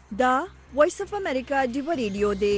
دا وایس اف امریکا ډیو ریډیو دی.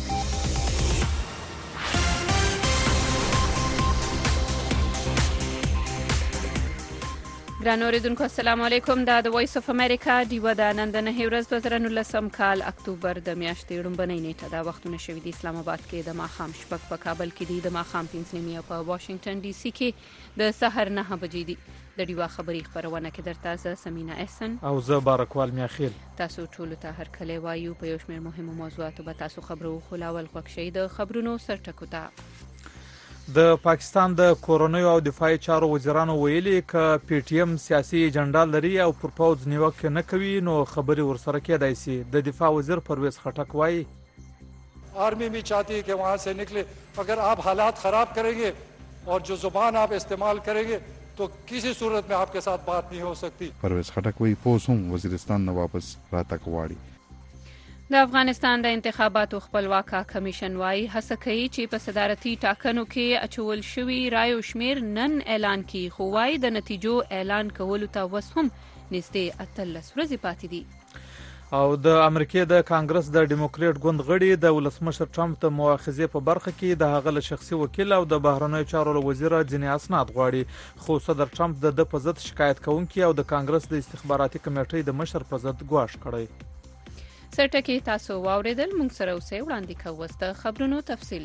ګران اوریدونکو السلام علیکم. دا د وایس اف امریکا ډیو د نن د 2019 کال اکتوبر د میاشتې لومړنۍ نیټه دا وختونه شوي دي. اسلام آباد کې د ماښام شپږ، په کابل کې دي د ماښام 5 او په واشنگټن ډي سي کې د سحر 9 بجې دي. د ډیوا خبري خبرونه کې درته زه سمینا احسن او زه بارکوال میاخیل تاسو ټول ته هر کله وایو. په یو شمېر مهمو موضوعاتو به تاسو خبرو خلاول خوښ د خبرونو سرټکو ته. د پاکستان د کورونیو او دفاعي چارو وزیرانو ویلي ک پی ټی ایم سیاسي ایجنډا لري او پر پوز نیوکه نه کوي نو خبري ورسره کېدای شي. د دفاع وزیر پرویز خټک وایي आर्मी भी चाहती है कि वहाँ से निकले, अगर आप हालात ख़राब करेंगे और जो ज़ुबान आप इस्तेमाल करेंगे तो किसी सूरत में आपके साथ बात नहीं हो सकती. پرویز خټک وایي پوز هم وزیرستان نه واپس راتګ غواړي. د افغانستان د انتخاباتو خپلواکه کمیشن وايي هڅه کوي چې په صدارتي ټاکنو کې اچول شوي رایو شمیر نن اعلان کړي، خو وايي د نتیجو اعلان کولو ته وس هم نږدې 18 ورځې پاتې دي. او د امریکای د کانګرس د ډیموکریټ ګوند غړي د ولسمشر ټرمپ د مؤاخذې په برخه کې د هغه له شخصي وکیل او د بهرنیو چارو وزیر ځینې اسناد غواړي، خو صدر ټرمپ د په ضد شکایت کوونکي او د کانګرس د استخباراتي کمیټې د مشر په ضد ګواښ کړی. سرټکی تاسو واوریدل، موږ سره اوسئ. وړاندې کوو د خبرونو تفصیل.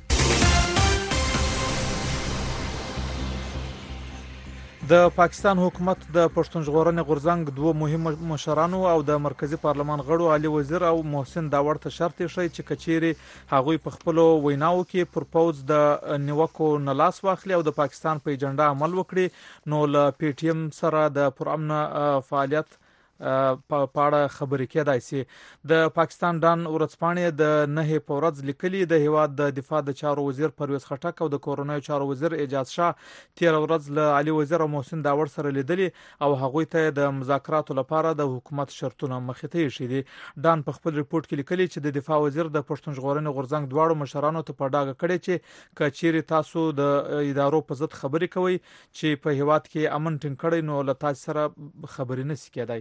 د پاکستان حکومت د پښتون ژغورنې غورځنګ دوه مهم مشرانو او د مرکزی پارلمان غړو علي وزیر او محسن داوړ ته شرط یې چې کچيري هغوی په خپل ویناو کې پر پوز د نیوکو نه لاس واخلي او د پاکستان په ایجنډا عمل وکړي نو له پی ټی ایم سره د پرامن فعالیت په اړه خبرې کېدای شي. د پاکستان ډان ورځپاڼې د 9 په ورځ لیکلي د هیواد د دفاع د چارو وزیر پرویز خټک او د کورونیو چارو وزیر اعجاز شاه 13 ورځ له علي وزیر او محسن داوړ سره لیدلي او هغوی ته د مذاکراتو لپاره د حکومت شرطونه مخې ته ایښي دي. ډان په خپل ریپورت کې لیکلي چې د دفاع وزیر د پښتون ژغورنې غورځنګ دواړو مشرانو ته په ډاګه کړي چې کچيري تاسو د ادارو په ضد خبرې کوي چې په هیواد کې امن ټینګ کړي نو له تاسو سره خبرې نشي کېدای.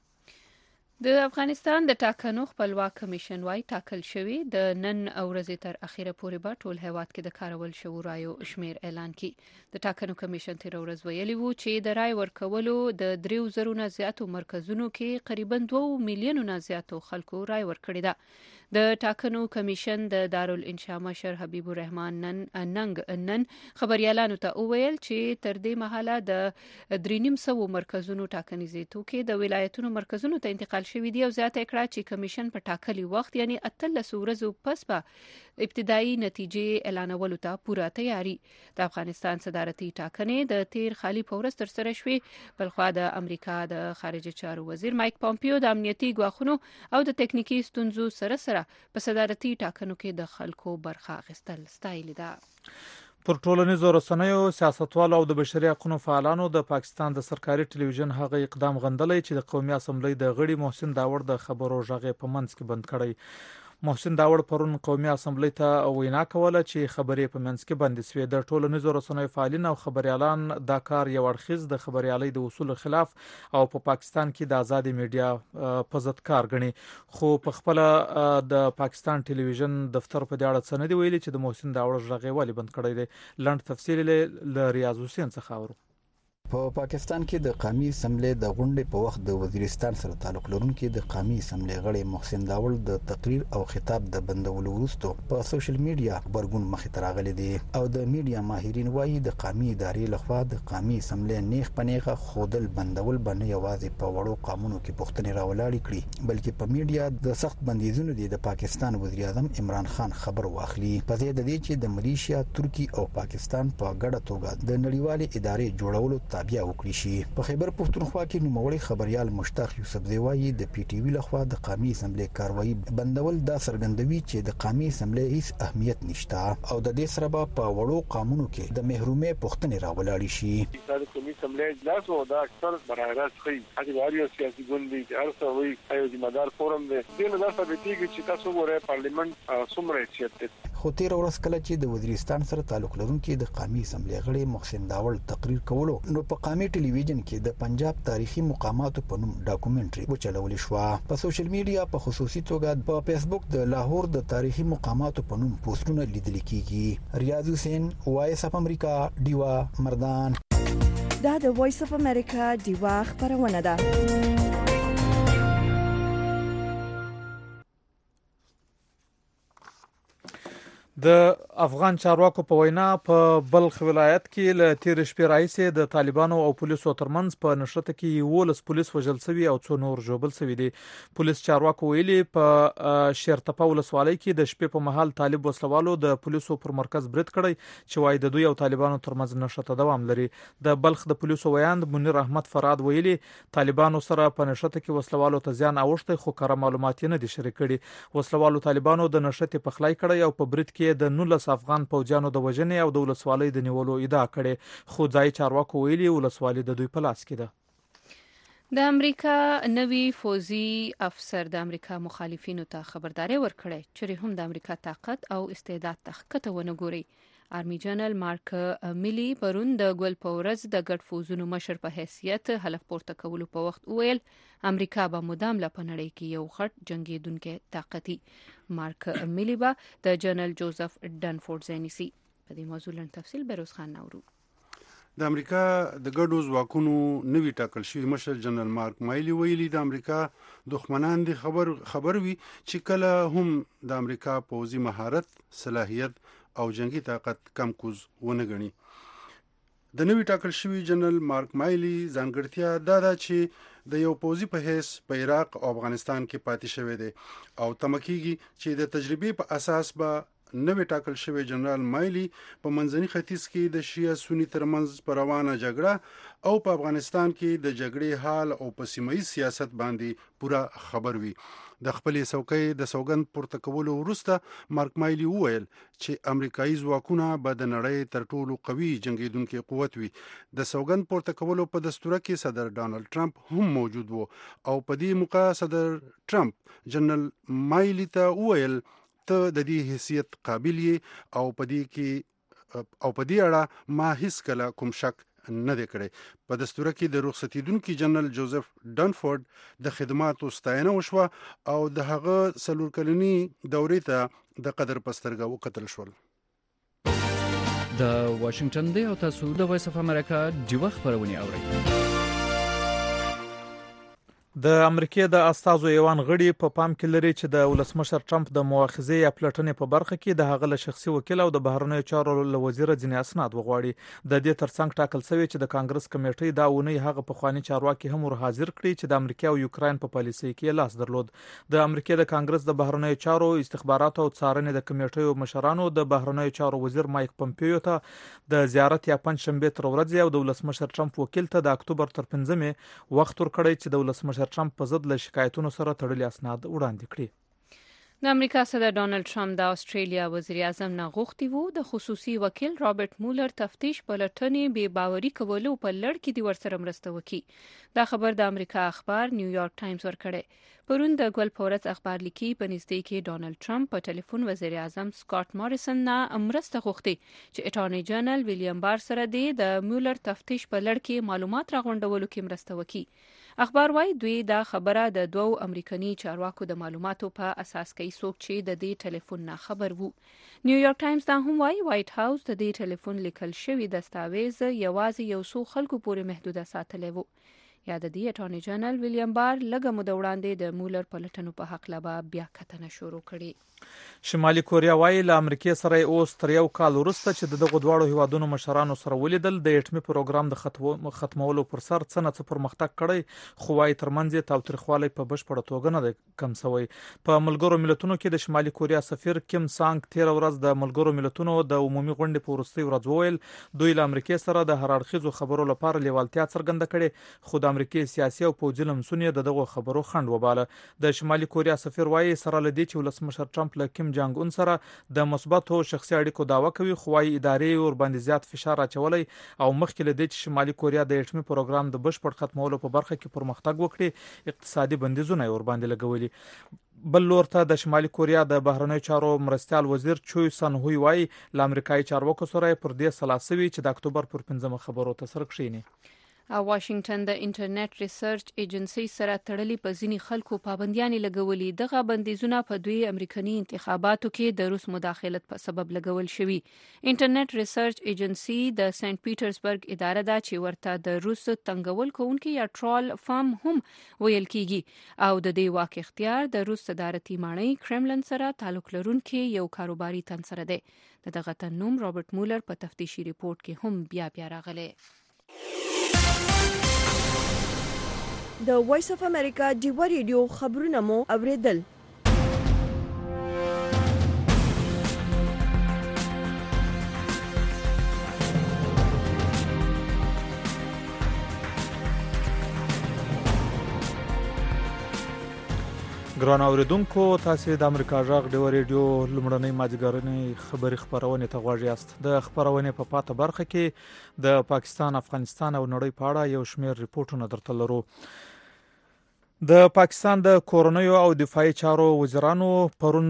د افغانستان د ټاکنو خپلواک کمیشن وايي ټاکل شوی د نن ورځې تر اخیره پورې به ټول هیواد کې د کارول شوو رایو شمیر اعلان کړي. د ټاکنو کمیشن تیر ورځ ویلي وو چې د رای ورکولو د 3000 نه زیاتو مرکزونو کې تقریبا 2 میلیونو زیاتو خلکو رای ورکړي ده. د ټاکنو کمیشن د دارالانشا مشر حبیب الرحمن نن خبريالانو ته وویل چې تر دې مهاله د 350 مرکزونو ټاکنیزې توکي د ولایتونو مرکزونو ته انتقال شوی دی او زیاته کړه چې کمیشن په ټاکلي وخت یعنی 18 ورځې پس به ابتدایي نتیجې اعلانولو ته پوره تیاری. د افغانستان صدارتي ټاکنې د تیر خالي پورس تر سره شوې، بلخوا د امریکا د خارجه چارو وزیر مایک پامپیو د امنیتي ګواښونو او د ټکنیکی ستونزو سره په صدارتي ټاکنو کې د خلکو برخه اخیستل ستایل ده. پر ټولنیزو رسنیو سیاستوالو او د بشري حقوقو فعالانو د پاکستان د سرکاري ټلویزیون هغه اقدام غندلی چې د قومي اسمبلی د غړي محسن داوړ د خبرو ژغې په منځ کې بند کړی. محسن داوړ پرون قومي اسمبلی ته وینا کوله چې خبرې په منځ کې بند شوې. د ټولنیزو رسنیو فعالین او خبريالان دا کار یو اړخیز د خبريالۍ د اصول خلاف او په پاکستان کې د آزادي میډیا په ضد کار غني، خو په خپل د پاکستان ټلویزیون دفتر په دې اړه څه نه دی ویلي چې د محسن داوړ ژغې ولې بند کړی دی. لنډ تفصیل له ریاض حسین څخه اورو. په پاکستان کې د قومي اسمبلی د غونډې په وخت د وزیرستان سره تعلق لرونکي د قومي اسمبلی غړي محسن داوړ د تقریر او خطاب د بندولو وروسته په سوشل میډیا خبرګون مخې ته راغلي دي او د میډیا ماهرین وایي د قومي ادارې لخوا د قومي اسمبلی نیغ پنیغه خودل بندول باندې یوازې په وړو قانونو کې پوښتنې راولاړې کړي، بلکې په میډیا د سخت بندیزونو د پاکستان وزیر اعظم عمران خان خبر واخلي. په دې د دې چې د ملیشیا، ترکی او پاکستان په ګډه توګه د نړیوالې ادارې جوړولو تابع وکړي شي. په خیبر پښتونخوا کې نوموړی خبريال مشتاق یوسف زیوایی د پی ټی وی لخوا د قومي اسمبلی کاروایی بندول دا څرګندوي چې د قومي اسمبلی هیڅ اهمیت نشته او د دې سره په وړو قانونو کې د محرومې پښتنې راولاړي شي. د قومي اسمبلی اجلاس او د اکثر براهراست خي هغه سیاسي ګوندي چې ارسه وي ایو ذمہ دار فورم دی. دغه د ثابتېږي چې تاسو ګوره پارلیمنت څومره حیثیت خو تیر ورځ کله چې د وزیرستان سره تعلق لرونکي د قومي اسمبلی غړي محسن داول تقریر کولو نو په قومي ټلویزیون کې د پنجاب تاریخي مقاماتو په نوم ډاکومنټري وچلول شو. په سوشل میډیا په خصوصي توګه په فیسبوک د لاهور د تاریخي مقاماتو په نوم پوسټونه لیدل کیږي. ریاض حسین، وایس اف امریکا، ډیوا مردان. دا د وایس اف امریکا ډیوا خبرونه ده. د افغان چارواکو په وینا په بلخ ولایت کې له تیر شپې راهیسې د طالبانو او پولیسو ترمنځ په نښته کې 11 پولیس وژل شوي او 2 نور ژوبل شوي دي. پولیس چارواکو ویلي په شیرتپه ولسوالۍ کې د شپې په مهال طالب وسلوالو د پولیسو پر مرکز برید کړی چې وایي د دوی او طالبانو ترمنځ نښته دوام لري. د بلخ د پولیسو ویاند منیر احمد فراد ویلي طالبانو سره په نښته کې وسلوالو ته زیان اوښتی خو کره معلومات نه دي شریک کړي. وسلوالو طالبانو د نښتې پخلای کړی او په برید کې د 19 افغان پوځیانو د وژنې او د ولسوالۍ د نیولو ادعا کړې خو ځای چارواکو ویلي ولسوالۍ د دوی په لاس کې ده. د امریکا نوی فوزي افسر د امریکا مخالفینو ته خبرداري ورکړې چې هم د امریکا طاقت او استعداد ته ښکته ونه ګوري. آرمی جنرال مارک میلی پرون د ګل پورز د ګډ فوزونو مشر په حیثیت حلف پورته کولو په وخت ویل امریکا به مدام لا پنړی کې یو غټ جنگیدونکو طاقتي. مارک میلی به د جنرال جوزف ډنفورد زینسی په دې موضوع لن تفصیل بروز خان نورو. د امریکا د ګډو ځواکونو نوی ټاکل شوی مشر جنرال مارک مایلی ویلي د امریکا دښمنان دي خبر وي چې کله هم د امریکا پوځي مهارت، صلاحیت او جنگي طاقت کم کوز ونه غني. د نوی ټاکل شوی جنرال مارک مایلی ځانګړتیا دا ده چې د یو پوځي په حیث په عراق او افغانستان کې پاتې شوی دی او تمکیږي چې د تجربې په اساس به نوی ټاکل شوی جنرال مایلی په منځني ختیځ کې د شیعه سنی ترمنځ پر روانه جګړه او په افغانستان کې د جګړې حال او په سیمایي سیاست باندې پورا خبر وي. د خپلې څوکۍ د سوګند پورته کولو وروسته مارک مایلی وویل چې امریکایي ځواکونه به د نړۍ تر ټولو قوي جنگیدونکي قوت وي. د سوګند پورته کولو په دستور کې صدر ډانلډ ټرمپ هم موجود وو او په دې موقع صدر ټرمپ جنرال مایلی ته وویل ته د دې حیثیت قابل یې او په دې اړه ما هیڅ کله کوم شک نه دی کړی. په دستور کې د رخصتیدونکو جنرال جوزف ډنفورد د خدماتو ستاینه وشوه او د هغه 4 کلنی دورې ته د قدر پسترګه وکتل شول. د واشنگټن دی او تاسو د وایس اف امریکا ډیوه خبرونه اورئ. د امریکای د استازو ایوان غړي په پام کې لري چې د ولسمشر ټرمپ د مؤاخذې یا پلټنې په برخه کې د هغه له شخصي وکیل او د بهرنیو چارو له وزیر ځینې اسناد وغواړي. د دې ترڅنګ ټاکل شوی چې د کانګرس کمیټې دا ونی هغه په خواني چارواکي هم ور حاضر کړي چې د امریکا او یوکرين په پالیسۍ کې لاس درلود. د امریکا د کانګرس د بهرنیو چارو استخبارات او څارنې د کمیټې مشرانو د بهرنیو چارو وزیر مایک پمپیو ته د زیارت یا پنځشنبه تر ورځې او د ولسمشر ټرمپ وکیل ته د اکتوبر تر 5مې وخت ورکړی چې د ولسمشر ټرمپ په ضد له شکایتونو سره تړلي اسناد وړاندې کړي. د امریکا صدر ډانلډ ټرمپ د استرالیا وزیر اعظم نه غوښتي وو د خصوصي وکیل رابرټ مولر تفتیش پلټنې بې باوري کولو په لړ کې د ورسره مرسته وکړي. دا خبر د امریکا اخبار نیویارک ټایمز ورکړی. پرون د ګل پورز اخبار لیکي په نږدې کې ډانلډ ټرمپ په ټلیفون وزیر اعظم سکاٹ ماریسن نه مرسته غوښتي چې اټارنی جنرال ویلیام بار سره د مولر تفتیش په لړ کې معلومات راغونډولو کې مرسته وکړي. اخبار وايي دوی دا خبره د 2 امریکایي چارواکو د معلوماتو په اساس کوي څوک چې د دې ټلیفون نه خبر وو. نیویارک ټایمز دا هم وايي وایټ هاوس د دې ټلیفون لیکل شوی دستاویز یوازې یو څو خلکو پورې محدوده ساتلی وو. یا د دې اټارنی جنرال ویلیام بار لږه موده وړاندې د مولر پلټنو په حق لبا بیا کتنه شروع کړي. شمالي کوریا وايي له امریکای سره اوس تر یو کال وروسته چې دغه دواړو هیوادونو مشرانو سره ولیدل د اټمي پروګرام د ختمولو پر سر څه پرمختګ کړی خو وايي ترمنځ تاوتریخوالی په بشپړه توګه نه کم شوی. په ملګرو ملتونو کې د شمالي کوریا سفیر کیم سانګ تیر ورځ د ملګرو ملتونو د عمومي غونډې په وروستي ورځ وویل دوی له امریکای سره د هر اړخیزو خبرو لپاره لیوالتیا څرګنده کړې خو د امریکای سیاسي او پوځي لمسون دغه خبرو خند وباله. د شمالي کوریا سفیر وايي سره لدی چې ولسمشر ټرمپ له کیم جانګ اون سره د مثبتو شخصي اړیکو داوا کوي خو وايي ادارې ور باندې زیات فشار اچولای او مخکې له دې چې شمالي کوریا د اټمي پروګرام د بشپړ ختمولو په برخه کې پرمختګ وکړي اقتصادي بندیزونه ور باندې لګولي. بل لور ته د شمالي کوریا د بهرنیو چارو مرستيال وزیر چوي سن هوي وايي ل امریکایي چارواکو سره پر دې سلاسوي چې د اکتوبر پر 15 خبرو ته سره کښینی. واشنگټن د انټرنیټ ریسرچ ایجنسی سره تړلې په ځینی خلکو پابندیاں لګولې. دغه بندیزونه په دوی امریکایي انتخاباتو کې د روس مداخلت په سبب لګول شوی. انټرنیټ ریسرچ ایجنسی د سنت پیټرزبرګ اداره ده چې ورته د روس تنګول کوونکي یا ټرول فارم هم ویل کیږي او د دې واک اختیار د روس صدارتي ماڼۍ کرملن سره تعلق لرونکي یو کاروباري تن سره ده. دغه تن نوم رابرټ مولر په تفتیشي ریپورت کې هم بیا راغلی. د وایس اف امریکا ډیوا ریډیو خبرونه مو اوریدل. ګران اوریدونکو تاسو د امریکا جغ ډیوا ریډیو لمړنۍ ماځګرنۍ خبري خبرونه ته غواړئ یاست. د خبرونه په پاته برخه کې د پاکستان، افغانستان او نړۍ په اړه یو شمېر ریپورتونه درته لرو. د پاکستان د کورنیو او دفاعي چارو وزیرانو پرون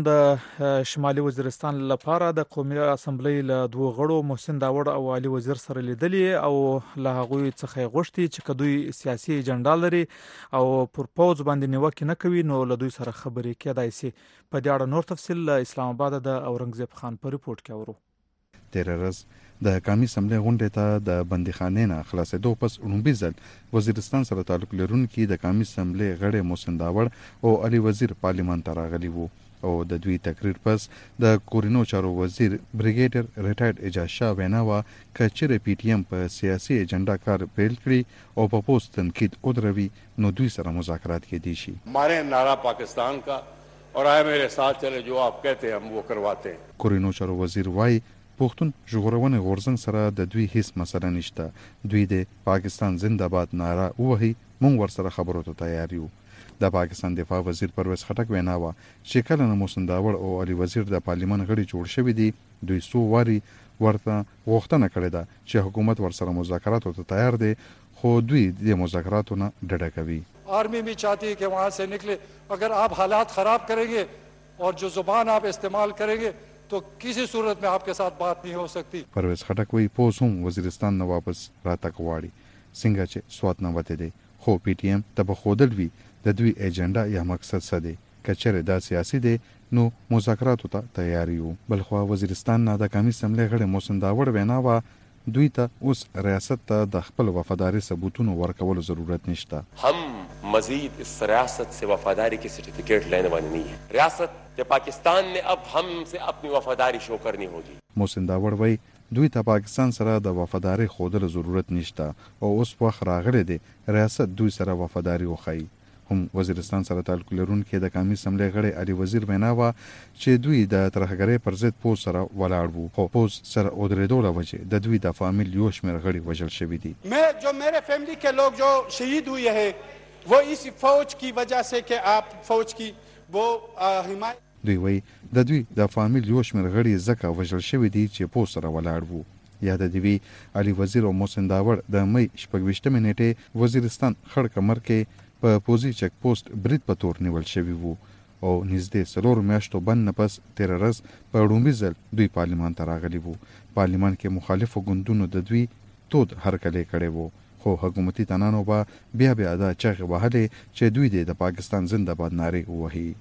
د شمالي وزیرستان لپاره د قومي اسمبلی له دوه غړو محسن داوړ او علي وزیر سره لیدلې او له هغوی څخه غوښتي چې کدوې سیاسي ایجنډا لري او پر پوز باندې نیوکه نه کوي نو له دوی سره خبرې کېدای شي. په دې اړه نور تفصیل له اسلام آباد د اورنګزیب خان په ریپورت کې اورو. تیررز د قومي اسمبلی غونډې ته د بندیخانې نه خلاصېدو پس لومړی ځل وزیرستان سره تعلق لرونکي د قومي اسمبلی غړي محسن داوړ او علي وزیر پارلیمان ته راغلي وو او د دوی تقریر پس د کورینو چارو وزیر بریګیډر ریټایرډ اجاز شاه وینا وا کچره پی ټی ایم په سیاسي ایجنډا کار پیل کړي او په پوسټ تنقید ودروي نو دوی سره مذاکرات کې دي شي. हमारे नारा पाकिस्तान का और आए मेरे साथ चले जो आप कहते हैं हम वो करवाते हैं. کورینو چارو وزیر وايي پښتون ژغورونې غورځنګ سره د دوی هیڅ مسله نشته. دوی د پاکستان زنده‌باد ناره وهي مونږ ورسره خبرو ته تیار یو. د پاکستان دفاع وزیر پرویز خټک وینا وا چې کله محسن داوړ او علي وزیر د پارلیمان غړي جوړ شوی دي دوی سو واري ورته غوښتنه کړې ده چې حکومت ورسره مذاکرات ته تیار دي خو دوی د مذاکراتو نه ډډه کوي. आर्मी भी चाहती है कि वहां से निकले. अगर आप हालात खराब करेंगे और जो जुबान आप इस्तेमाल करेंगे तो किसी सूरत में आपके साथ बात नहीं हो सकती. پرویز خټک وی پوس هم وزیرستان نه واپس راته کوړي څنګه چې سوات نه وته دي خو پی ټی ایم ته بخودل وی د دوی ایجنډا یا مقصد څه دی کچره دا سیاسي دی نو مذاکراتو ته تیار یو. بلخو وزیرستان نه د قومي اسمبلی غړي محسن داوړ وینا وا دوی ته اوس ریاست ته د خپل وفاداری ثبوتونو ورکول ضرورت نشته. हम मजीद इस रियासत से वफादारी की सर्टिफिकेट लेने वाले नहीं है. रियासत के पाकिस्तान ने अब हमसे अपनी वफादारी शो करनी होगी. محسن داوړ وای دوی ته پاکستان سره د وفاداری خودل ضرورت نشته او اوس وخت راغلی دی ریاست دوی سره وفاداری وخی. هم وزیرستان سره تعلق لرونکي د قومي اسمبلی غړي علي وزیر وینا وا چې دوی د ترهګرۍ پر ضد پوز سره ولاړ وو خو پوز سره اودریدو له وجه د دوی د فامیل یو شمېر غړي وژل شوی دي. मेरे फैमिली के लोग जो शहीद हुए हैं वो इस फौज की वजह से कि आप फौज की वो हिमायत دوی وای د دوی د فامیل یو شمېر غړي زکه وژل شوی دي چې پوز سره ولاړ وو. یا د دوی علي وزیر او محسن داوړ د مې 28 نیټه وزیرستان خړ کمر کې په پوزي چک پوسټ برید په تور نیول شوی وو او نږدې 3 میاشتو بند پس تیررز په لومړي ځل دوی پارلیمان ته راغلي وو. پارلیمان کې مخالفو ګوندونو د دوی تود هرکلی کړی وو خو حکومتي تنانو با بیا دا چغې وهلې چې دوی د پاکستان زنده‌باد نارې وهي.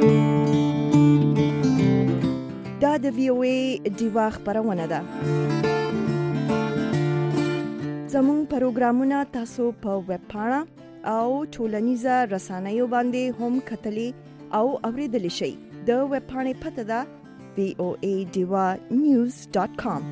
دا د وی او ای ډیوا خبرونه ده. زموږ پروګرامونه تاسو په ویب پاڼه او ټولنیزه رسنیو باندې هم کتلی او اوریدلی شئ. د ویب پاڼې پته ده voadewanews.com.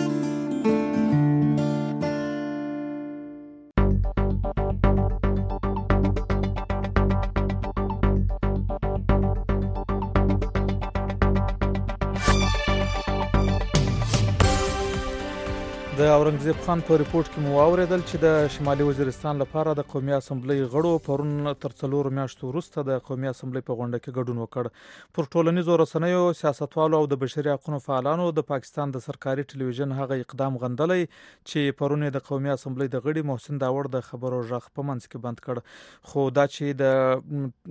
د اورنګزیب خان په ریپورت کې مو اوریدل چې د شمالي وزیرستان لپاره د قومي اسمبلی غړو پرون تر 4 میاشتو وروسته د قومي اسمبلی په غونډه کې ګډون وکړ. پر ټولنیزو رسنیو سیاستوالو او د بشري حقوقو فعالانو د پاکستان د سرکاري ټلویزیون هغه اقدام غندلی چې پرون د قومي اسمبلی د غړي محسن داوړ د خبرو ژغ په منځ کې بند کړ. خو دا چې د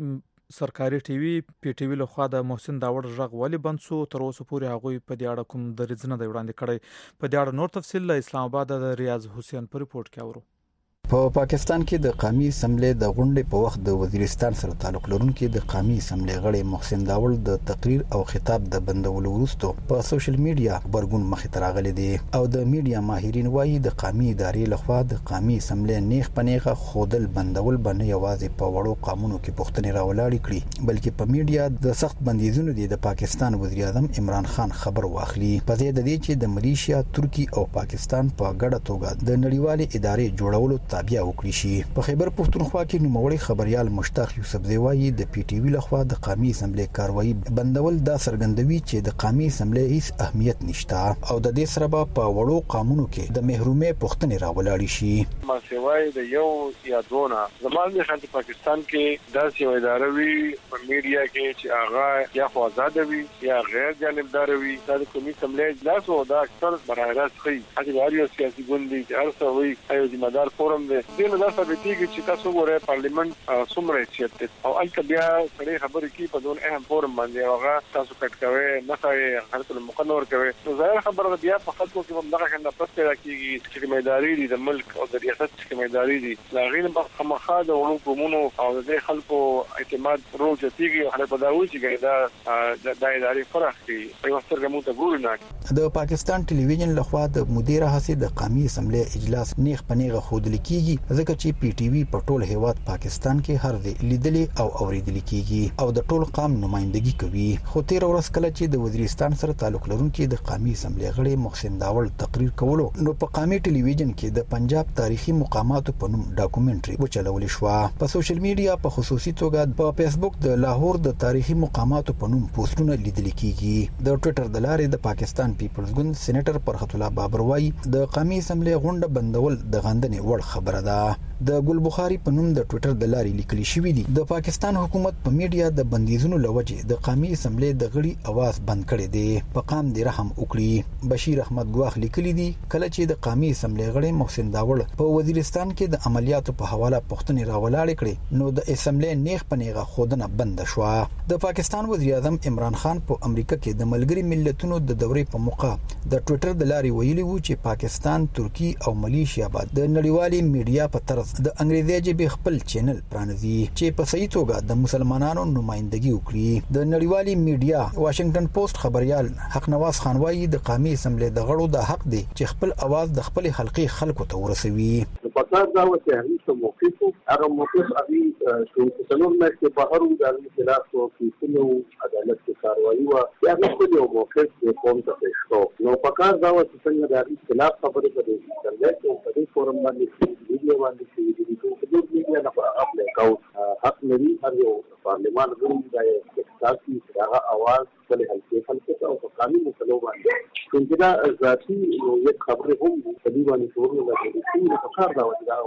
سرکاري ټي وي پی ټي وي لخوا د محسن داوړ غږ ولې بند شو تر اوسه پورې هغه په دې اړه کوم دریځ نه دی وړاندې کړی په دې اړه نور تفصیل له اسلام آباد د ریاض حسین په ریپورت کې اورو په پاکستان کې د قومي اسمبلی د غونډې په وخت د وزیرستان سره تعلق لرونکي د قومي اسمبلی غړي محسن داوړ د تقریر او خطاب د بندولو وروسته په سوشل میډیا خبرګون مخې ته راغلي دي او د میډیا ماهرین وایي د قومي ادارې لخوا د قومي اسمبلی نیغ پنیغه خودل بندول باندې یوازې په وړو قانونو کې پوښتنې راولاړې کړي بلکې په میډیا د سخت بندیزونو د پاکستان وزیر اعظم عمران خان خبر واخلي په دې د دې چې د ملیشیا ترکی او پاکستان په ګډه توګه د نړیوالې ادارې جوړولو تابع وکړي شي په خیبر پښتونخوا کې نوموړی خبريال مشتاق یوسف زیوایی د پی ټی وی لخوا د قومي اسمبلی کاروایی بندول دا څرګندوي چې د قومي اسمبلی هیڅ اهمیت نشته او د دې سره په وړو قانونو کې د محرومې پښتنې راولاړي شي ما سیوای د یو یا دونه زموږ د شانتي پاکستان کې داسې یو اداره وی په میډیا کې چې هغه یا خو آزاد وي یا غیر جانبدار وي د قومي اسمبلی اجلاس او د اکثر برایراست خي حقیقي سیاسي ګوندي چې ارسه وي ایو ذمہ دار فورم دی نو دا ثابتېږي چې تاسو ګورئ پارلیمنت څومره حیثیت او البته بیا سړي خبرې کوي په دون اهم فورم باندې هغه تاسو کټ کوي نه کوي حالت المقنور کوي نو ظاهر خبره بیا په خلکو کې هم دغه څنګه پس پیدا کیږي چې مېداري دي د ملک او د ریاست کې مېداري دي لا غیر مخه د ورو کومونو او د خلکو اعتماد روزتيږي او حالت بداوي چې دا د ادارې فرق کوي په وختر کومه ته ګوري نه د پاکستان ټلویزیون لخوا د مدیر هڅې د قومي اسمبلی اجلاس نیغ پنیغه خودل کیږي ځکه چې پی ټی وی په ټول هیواد پاکستان کې هر ځای لیدلې او اوریدل کیږي او د ټول قوم نمائندګي کوي خو تیر ورځ کله چې د وزیرستان سره تعلق لرونکي د قومي اسمبلی غړي محسن داوړ تقریر کولو نو په قومي ټلویزیون کې د پنجاب تاریخي مقاماتو په نوم ډاکومنټري وچلول شو په سوشل میډیا په خصوصي توګه په فیسبوک د لاهور د تاریخي مقاماتو په نوم پوسټونه لیدل کیږي د ټوئیټر د لارې د پاکستان پیپلز ګوند سېنیټر فرحت الله بابر وایي د قومي اسمبلی غونډه بندول د غندنې وړ خبره ده د ګل بخاری په نوم د ټوئیټر د لارې لیکلي شوی دی د پاکستان حکومت په میډیا د بندیزونو لوجه د قومي اسمبلی د غړي اواز بند کړي دي په قام دی رحم وکړي بشیر احمد ګواخ لیکلي دي کله چې د قومي اسمبلی غړي محسن داوړ په وزیرستان کې د عملیاتو په حواله پښتنې راولاړې کړي نو د اسمبلی نیغ پنیغه خودنه بند شو د پاکستان وزیر اعظم عمران خان په امریکا کې د ملګری ملتونو د دورې په موقع د ټوئیټر د لارې ویلي وو چې پاکستان ترکی او ملیشیا بعد د نړیوالې میډیا په طرز د انګریزي ژبې خپل چینل پرانځي چې په صحیح توګه د مسلمانانو نمائندګي وکړي د نړیوالې میډیا واشنگټن پوسټ خبريال حق نواز خان وایي د قومي اسمبلی د غړو د حق دی چې خپل आवाज د خپل حلقې خلکو ته ورسوي په کار دا و چې هغه موقف هغه موقف هغه چې څلور مېشته بهر د خلاف او کیسونو عدالت کې کاروایی و یا خپل یو موقف د قوم ته پېښو نو په کار دا و چې څنګه د خلاف خبره کوي چې په دې فورم باندې ویډیو باندې د میډیا نه په خپل اکاونټ حق لري هر یو پارلمان غړي د احساسي هغه आवाज په هلکه ته او په قانوني مسلو باندې څنګه دا ذاتي یو خبره هم په دې باندې شروع نه په کار دا وځي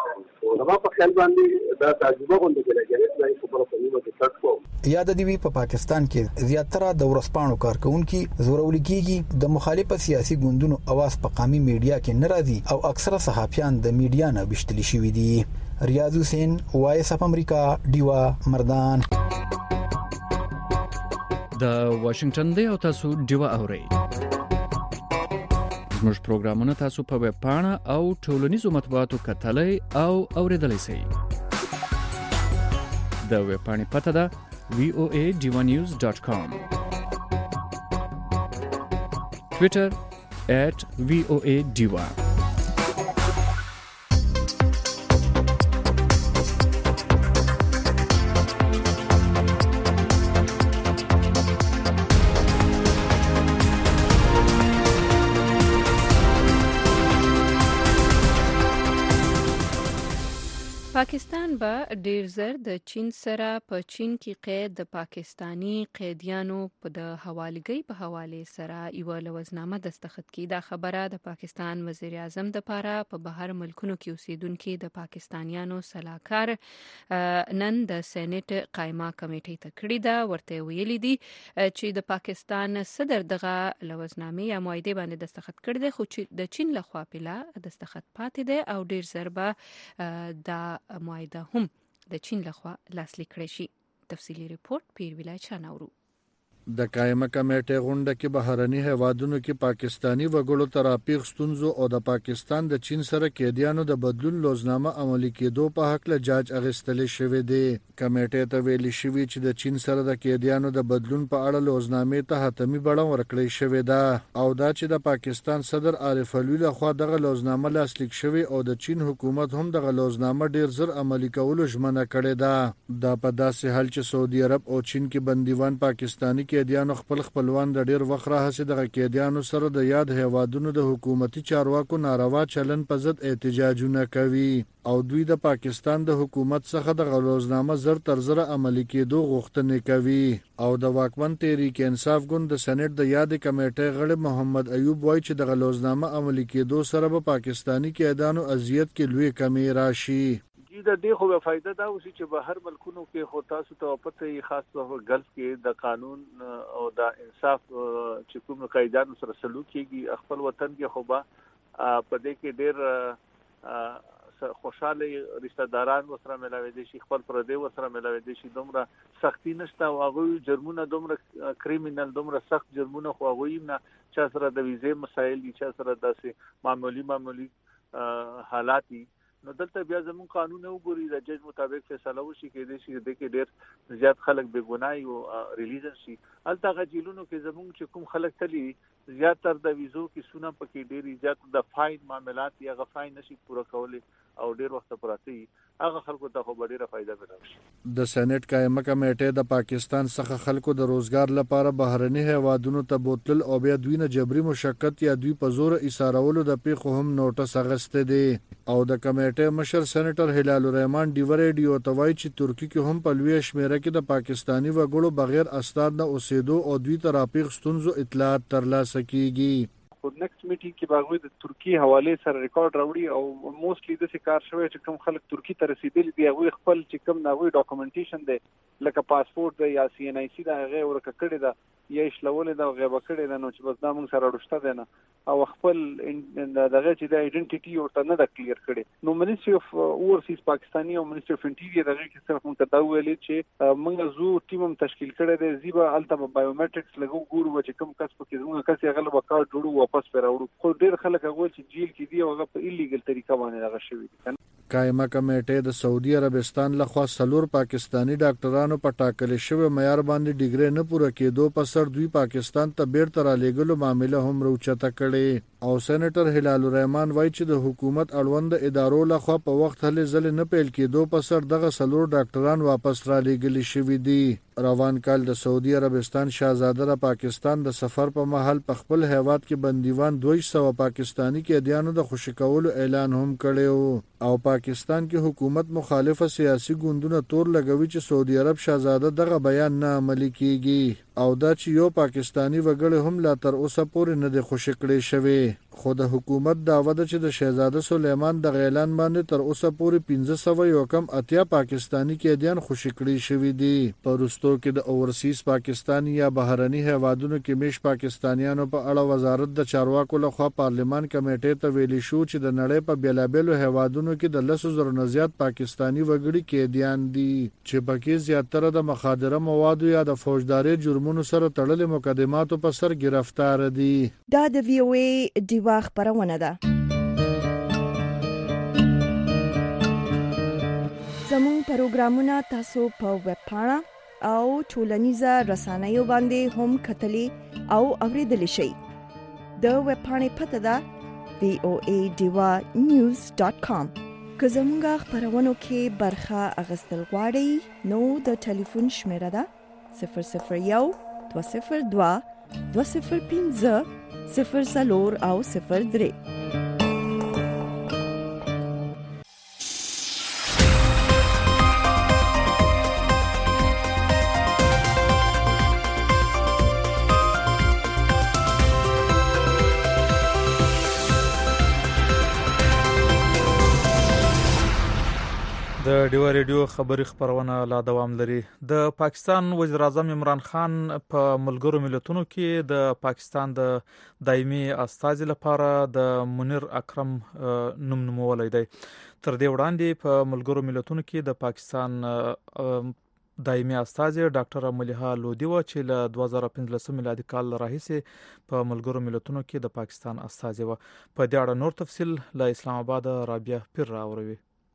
او دا په خپل باندې دا تجربه غونډه کې راځي چې په پرمختګ کې تاسو یاد دی په پاکستان کې زیاتره د ورسپانو کارکونکو زورول کیږي د مخالفت سیاسي ګوندونو اواز په قومي میډیا کې ناراضي او اکثره صحافیان د میډیا نه بشتلی شوی دي ریاض حسین وایس اف امریکا دیوا مردان د واشنگټن دی او تاسو دیوا اورئ زموږ پروګرامونه تاسو په ویب پاڼه او ټولنیزو مطبوعاتو کتلای او اوریدلای شئ د ویب پاڼې پته ده voanews.com Twitter @voadiva پاکستان به ډیر زر د چین سره په چین کې قید د پاکستانی قیدیانو په د حوالګۍ په حواله سره یو لوزنامه دستخط کړي دا خبره د پاکستان وزیر اعظم د پاره په بهر ملکونو کې اوسیدونکو د پاکستانیانو صلاحکار نن د سېنات قائمه کمیټې ته کړی دا ورته ویلي دي چې د پاکستان صدر دغه لوزنامه یا معاهده باندې دستخط کړی دی خو چې د چین لخوا پیلا دستخط پاتې دی او ډیر زر به دا معاهده هم د چین لخوا لاسلیک کړی شي تفصیلی ریپورت پیر ویلای چاناورو. د قائمه کمیټې غونډه کې بهرني هیوادونو کې پاکستانی وګړو ترافیق ستونزو او د پاکستان د چین سره قیدیانو د بدلون لوزنامه عملي کېدو په حق له جاج اغستل شوې دي. کمیټې ته ویل شوی چې د چین سره د قیدیانو د بدلون په اړه لوزنامې ته حتمی بڼه ورکړې شوې ده او دا چې د پاکستان صدر عارف علوي لخوا دغه لوزنامه لاسلیک شوی او د چین حکومت هم دغه لوزنامه ډیر زر عملي کولو ژمنه کړې ده. دا په داسې حال چې سعودي عرب او چین کې بندیوان پاکستانی قیدیانو خپلوان د ډیر وخت راهسې د قیدیانو سره د یاد هیوادونو د حکومتي چارواکو ناروا چلن په ضد احتجاجونه کوي او دوی د پاکستان د حکومت څخه د غلوزنامه زر تر زر عملي کېدو غوښتنې کوي او د واکمن تحریک انصاف ګوند د سېنات د یاد کمیټې غړي محمد ایوب وایي چې د غلوزنامه عملي کېدو سره به پاکستانی قیدیانو اذیت کې لوی کمی راشي. د دې خو به فائدہ دا وشي چې به هر ملکونو کې خو تاسو ته پته خاص په ګلف کې د قانون او د انصاف چې کوم قاعدانو سره سلوک کیږي خپل وطن کې خو به په دې کې ډېر خوشاله رشتہ داران وسره ملاوي دي شي خپل پر دې وسره ملاوي دي شي دومره سختی نشته او هغه جرمونه دومره کریمینل دومره سخت جرمونه خو هغه نه چې سره د ویزې مسایل دي چې سره داسې معمولی حالات دي. نو دلته بیا زمون قانون وګوري د جج مطابق فیصله وشي کې دي د کې ډېر زیات خلک بے ګناي او ریلیزن شي الته غجیلونو کې زمون چې کوم خلک تلي زیات تر د ویزو کې سونه پکې ډېری زیات د فاین معاملات یا غفاین نشي پوره کولای او ډېر وخت پراته هغه خلکو ته خو ډېره فائدہ ملوي. د سېنات قائمه کمیټې د پاکستان څخه خلکو د روزګار لپاره بهرني هیوادونو ته بوتل او بیا دوی نه جبري مشقت یا دوی په زور ایثارولو د پیښو هم نوټس اغسته دي او د کمیټې مشر سېنیټر هلال الرحمن ډیوریډیو ته وایي چې ترکی کې هم په لوی شمیره کې د پاکستانی وګړو بغیر استاد نه اوسېدو او دوی ترافیق ستونزو اطلاعات ترلاسه کیږي. خو نیکسټ میټینګ کې باغوي د ترکی حواله سره ریکارډ راوړي او موستلی د کار شوی چې کوم خلک ترکی ته رسیدلي دي هغه خپل چې کوم ناوی ډاکومېنټیشن دی لکه پاسپورت دی یا سی ان ای سی دا هغه ورکه کړی دا یا شلول دا غیبه کړی دا نو چې بس دا موږ سره رښتا دی نه او خپل دغه چې د ایډنټیټي ورته نه د کلیر کړي. نو منیسټری اف اورسیز پاکستاني او منیسټری اف انټیریئر دغه کې صرف موږ ته ویلي چې موږ زو ټیم تشکیل کړی دی زیبا الته بایومټریکس لګو ګورو چې کوم کس پکې موږ کس یې غلبه کار جوړو واپس پیراوړو خو ډېر خلک هغه چې جیل کې دی او هغه په ایلیګل طریقه باندې هغه شوی دي. قائمه کمیټې د سعودي عربستان لخوا سلور پاکستانی ډاکټرانو په ټاکل شوی معیار باندې ډیګری نه پوره کېدو په سر دوی پاکستان ته بیرته را لېږلو معامله هم روچته کړې او سېنیټر هلال الرحمن وایي چې د حکومت اړوند ادارو لخوا په وخت هلې ځلې نه پیل کېدو په سر دغه سلور ډاکټران واپس را لېږلي شوي دي. روان کال د سعودي عربستان شاهزاده د پاکستان د سفر په مهال په خپل هیواد کې بندیوان 200 پاکستانی قیدیانو د خوشی کولو اعلان هم کړی او پاکستان کې حکومت مخالفه سیاسي ګوندونه تور لګوي چې سعودي عرب شاهزاده دغه بیان نه عملي کیږي او دا چې یو پاکستانی وګړی هم لا تر اوسه پورې نه دی خوشی کړی شوی. خو د حکومت دعوه ده چې د شهزاده سلیمان د اعلان باندې تر اوسه پورې 1500 یو کم اتیا پاکستانی قیدیان خوشی کړی شوی دي. پرستو کې د اورسیز پاکستانی یا بهرني هیوادونو کې میش پاکستانیانو په اړه وزارت د چارواکو لخوا پارلمان کمیټې ته ویلي شو چې د نړۍ په بیلابیلو هیوادونو کې د 100,000 نه زیات پاکستانی وګړي قیدیان دي چې پکې زیاتره د مخدره موادو یا د فوجداري جرمونو سره تړلې مقدماتو په سر گرفتار دي. دا د وی او ای دیوا خبرونه ده. زموږ پروګرامونه تاسو په ویب پاڼه او ټولنیزه رسنیو باندې هم کتلی او اوریدلی شئ. د ویب پاڼې پته ده voadiva.news.com. که زموږ خبرونو کې برخه اخیستل غواړئ نو د ټلیفون شمیره ده 001 202 205 0 او 03. د ډیوا ریډیو خبری خبرونه لا دوام لري. د پاکستان وزیر اعظم عمران خان په ملګرو ملتونو کې د پاکستان د دایمي استازي لپاره د منیر اکرم نوم نومولای دی. تر دې وړاندې په ملګرو ملتونو کې د پاکستان دایمي استازي ډاکټر ملیحه لودي و چې له 2015 میلادي کال راهیسې په ملګرو ملتونو کې د پاکستان استازي و. په دې اړه نور تفصيل له اسلام آباد رابعه پیر راوړي.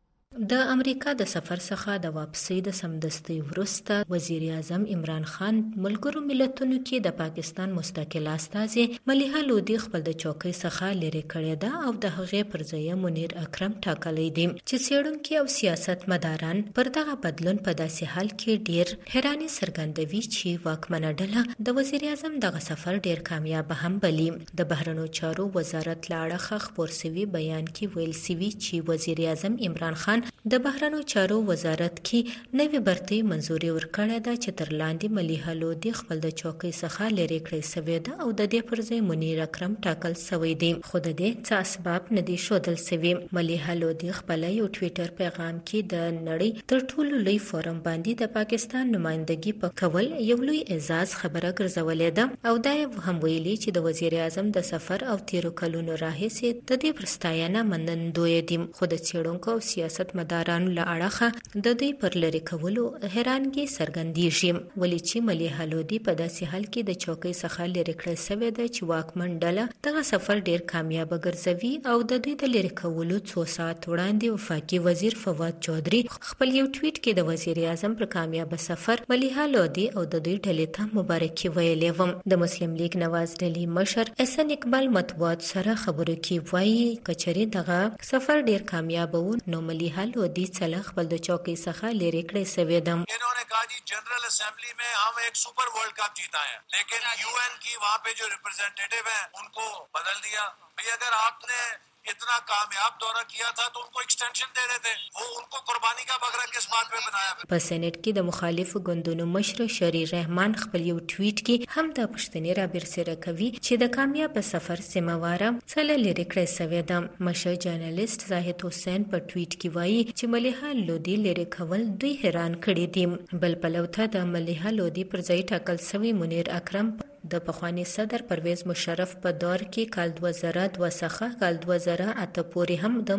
د امریکا د سفر څخه د واپسۍ د سمدستي وروسته وزیر اعظم عمران خان ملګرو ملتونو کې د پاکستان مستقل استازي ملیحه لودي خپل د چوکۍ څخه لري کړې ده او د هغې پر ځای منیر اکرم ټاکلی دی چې څېړونکي او سیاستمداران پر دغه بدلون په داسې حال کې ډیر حیراني څرګندوي چې واکمنه ډله د وزیر اعظم دغه سفر ډیر کامیاب هم بلي. د بهرنیو چارو وزارت له اړخه خپور شوي بیان کې ویل شوي چې وزیر اعظم عمران خان د بهرنیو چارو وزارت کې نوې برتۍ منزوري ورکړې ده چې تر لاندې ملیحه لودي خپل د چوکۍ څخه لرې کړې شوې ده او د دې پر ځای منیر اکرم ټاکل شوی دی. خو د دې څه اسباب نه دي ښودل شوي. ملیحه لودي خپل یو ټویټر پیغام کې د نړۍ تر ټولو لوی فورم باندې د پاکستان نمائندګي په کول یو لوی اعزاز خبره ګرځولې ده او دا هم ویلي چې د وزیر اعظم د سفر او تیرو کلونو راهیسې د دې پر ستاینه منندوی دي. خو د څېړونکو او سیاست مدارانو له اړخه د دوی پر لرې کولو حیرانګي څرګندېږي ولې چې ملیحه لودي په داسې حال کې د چوکۍ څخه لرې کړل شوې ده چې واکمن ډله دغه سفر ډیر کامیاب ګرځوي او د دوی د لرې کولو څو ساعت وړاندې وفاقي وزیر فواد چودھری خپل یو ټویټ کې د وزیر اعظم پر کامیاب سفر ملیحه لودي او د دوی ډلې ته مبارکي ویلې و. د مسلم لیگ نواز ډلې مشر احسن اقبال مطبوعات سره خبرو کې وایي کچري دغه سفر ډیر کامیاب و نو ملیحه لودي څخه خپل د چوکۍ څخه لرې کړې شوې ده. انہوں نے کہا جی جنرل اسمبلی میں ہم ایک سپر ورلڈ کپ جیتا ہے لیکن UN کی وہاں پہ جو ریپرزینٹیٹیو ہیں ان کو بدل دیا. بھئی اگر آپ نے اتنا کامیاب دورہ کیا تھا تو ان کو ایکسٹینشن دے رہے تھے وہ ان کو قربانی کا بکرا کس بات پہ بنایا. په سېنات کې د مخالفو ګوندونو مشر شریر رحمان خپل یو ټویټ کې هم د پښتنې را برسېره کوي چې د کامیاب سفر سیمواره څله لري کړې شوې ده. مشر جرنالست زاهد حسین په ټویټ کې وایي چې ملیحه لودي لري کول دوی حیران کړي دي. بل پلوته د ملیحه لودي پر ځای ټاکل شوی منیر اکرم د پخوانی صدر پرویز مشرف په دور کې کال 2002 څخه کال 2008 پورې هم د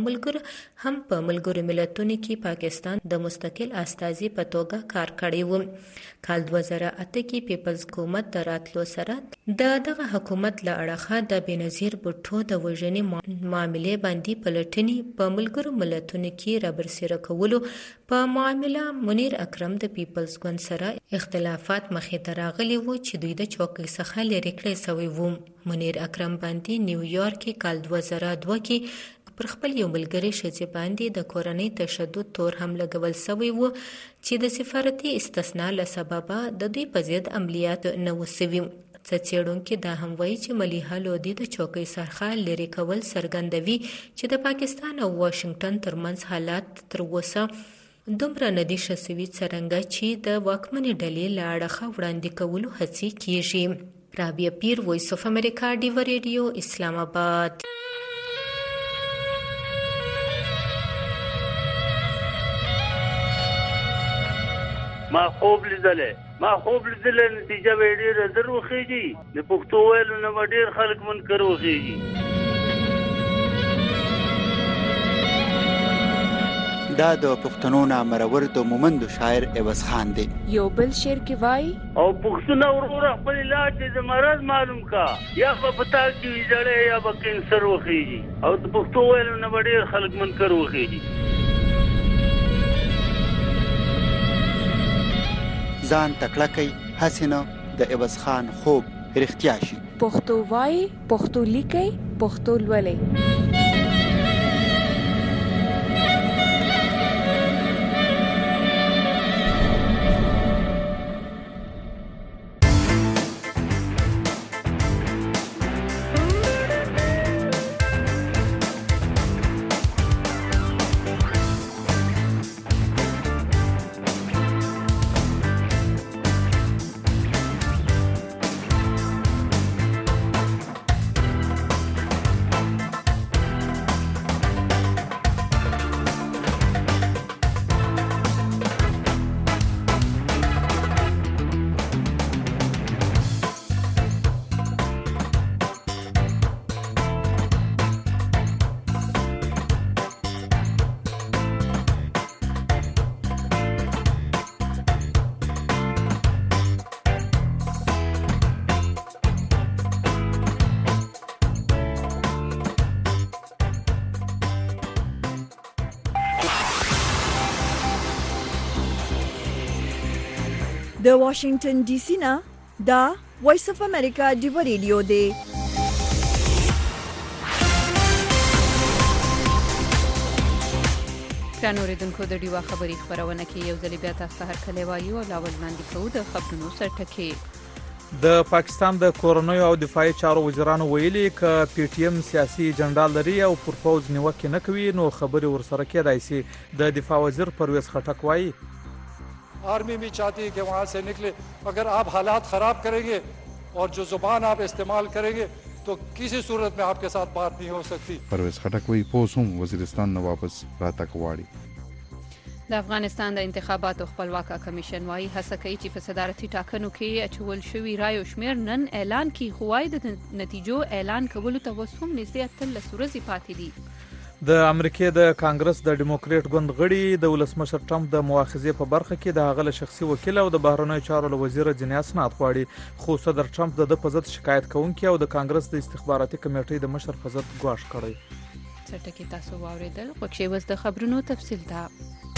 ملګرو ملتونو کې پاکستان د مستقل استازي په توګه کار کړی و. کال 2008 کې پیپلز حکومت د راتلو سره دغه حکومت له اړخه د بنظیر بوټو د وژنې معاملې باندې پلټنې په ملګرو ملتونو کې رابرسېره کولو په معامله منیر اکرم د پیپلز ګوند سره اختلافات مخې ته راغلي وو چې دوی د چوکۍ څخه لرې کړی شوی وو. منیر اکرم باندې نیویارک کې کال 2002 کې پر خپل یو ملګری ښځې باندې د کورنۍ تشدد تور هم لګول شوی وو چې د سفارتي استثنا له سببه د دوی په ضد عملیات نه وسوي. څېړونکي دا هم وایي چې ملیحه لودي د چوکۍ څخه لرې کول څرګندوي چې د پاکستان او واشنگټن ترمنځ حالات تر اوسه دومره نه دي ښه سوي څرنګه چې د واکمنې ډلې له اړخه وړاندې کولو هڅې کیږي. رابعه پیر، وایس اف امریکا، ډیو ریډیو، اسلام آباد. ما خوب لیدلې نتیجه به ډېره زر وخېږي. د پښتو ویلو نه به ډېر خلک منکر وخېږي. دا د پښتنو نامرور د مومندو شاعر عوض خان دی. یو بل شعر کې وای او پښتنو ورور خپل علاج د مرض معلوم کا یا په پتا کې جړې یا په کینسر وخېږي او د پښتو ویلو نه ډېر خلک منکر وخېږي. ځان تکړه کوي حسینه د عوض خان خوب رښتیا شي. پښتو وای، پښتو لیکي، پښتو لولي. د واشنگټن ډي سي نه دا وایس اف امریکا دی ریډیو دی. ګران اوریدونکو د ډیوا خبري خبرونه کې یو ځل بیا تاسو ته هرکلی وایو او لاول وړاندې کوو د خبرونو سرټکي. د پاکستان د کورنیو او دفاعي چارو وزیرانو ویلي ک پی ټی ایم سیاسي اجنډا لري او پر پوز نیوکه نه کوي نو خبري ورسره کېدای شي. د دفاع وزیر پرویز خټک وایي आर्मी भी चाहती है कि वहाँ से निकले. अगर आप हालात ख़राब करेंगे और जो ज़ुबान आप इस्तेमाल करेंगे तो किसी सूरत में आपके साथ बात नहीं हो सकती. پرویز خټک وایي پوز هم وزیرستان نه واپس راتګ غواړي. د افغانستان د انتخاباتو خپلواکه کمیشن وايي هڅه کوي چې په صدارتي ټاکنو کې اچول شوی رایو شمیر نن اعلان کړي، خو وايي د نتیجو اعلان کولو ته اوس هم نږدې 13 ورځې پاتې دي. د امریکای د کانګرس د ډیموکریټ ګوند غړي د ولسمشر ټرمپ د مؤاخذې په برخه کې د هغه شخصي وکیل او د بهرنیو چارو وزیر ځینې اسناد غواړي، خو صدر ټرمپ د په ضد شکایت کوونکی او د کانګرس د استخباراتي کمیټې د مشر په ضد ګواښ کړی. څټکي تاسو واوریدل، خو کې وس د خبرونو تفصیل ته.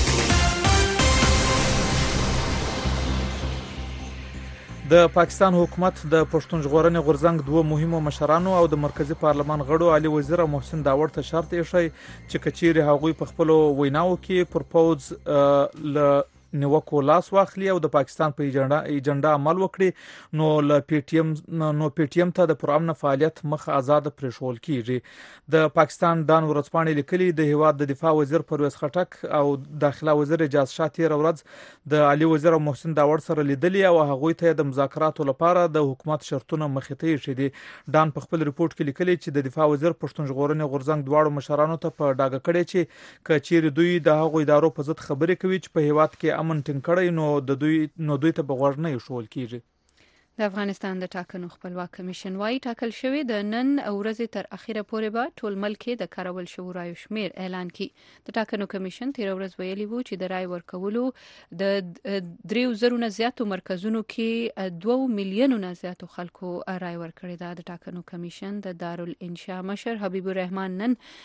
د پاکستان حکومت د پښتون ژغورنې غورځنګ دوه مهمو مشرانو او د مرکزی پارلمان غړو علي وزیر او محسن داوړ ته شرط ایښی چې کچيري هغوی په خپل ویناو کې پر پوز ل نیوکو لاس واخلي او د پاکستان په ایجنډا عمل وکړي نو ل پی ټی ایم ته د پرامن فعالیت مخ آزاد پرېښول کیږي. د پاکستان دان ورځپاڼې لیکلي د هیواد د دفاع وزیر پرویز خټک او داخله وزیر اجاز شاه تیر ورځ د علي وزیر او محسن داوړ سره لیدلي او هغوی ته د مذاکراتو لپاره د حکومت شرطونه مخې ته ایښي دي. دان په خپل ریپورت کې لیکلي چې د دفاع وزیر پښتون ژغورنې غورځنګ دواړو مشرانو ته په ډاګه کړی چې کچيري دوی د هغو ادارو په ضد خبرې کوي چې په هیواد کې امن ټینګ کړی نو دوی ته بغوړ نه یشول کیږي. د افغانستان د ټاکنو خپلواک کمیشن وايي ټاکل شوی د نن ورځې تر اخیره پورې به ټول ملک د کارول شوی رایو شمیر اعلان کړي. د ټاکنو کمیشن تیر ورځ ویلي وو چې د رای ورکولو د 3000 نه زیاتو مرکزونو کې 2 میلیونو نه زیاتو خلکو رای ورکړي. د ټاکنو کمیشن د دارالانشاء مشر حبیب الرحمن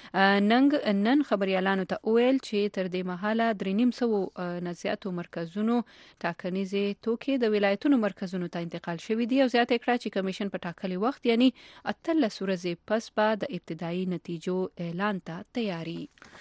نن خبريالانو ته ویل چې تر دې مهاله 350 نه زیاتو مرکزونو ټاکنیزې توکي د ولایتونو مرکزونو ته انتقال شوی دی او زیاته کړه چې کمیشن په ټاکلي وخت یعنی 13 ورځې پس به د ابتدایي نتیجو اعلان ته تیاری.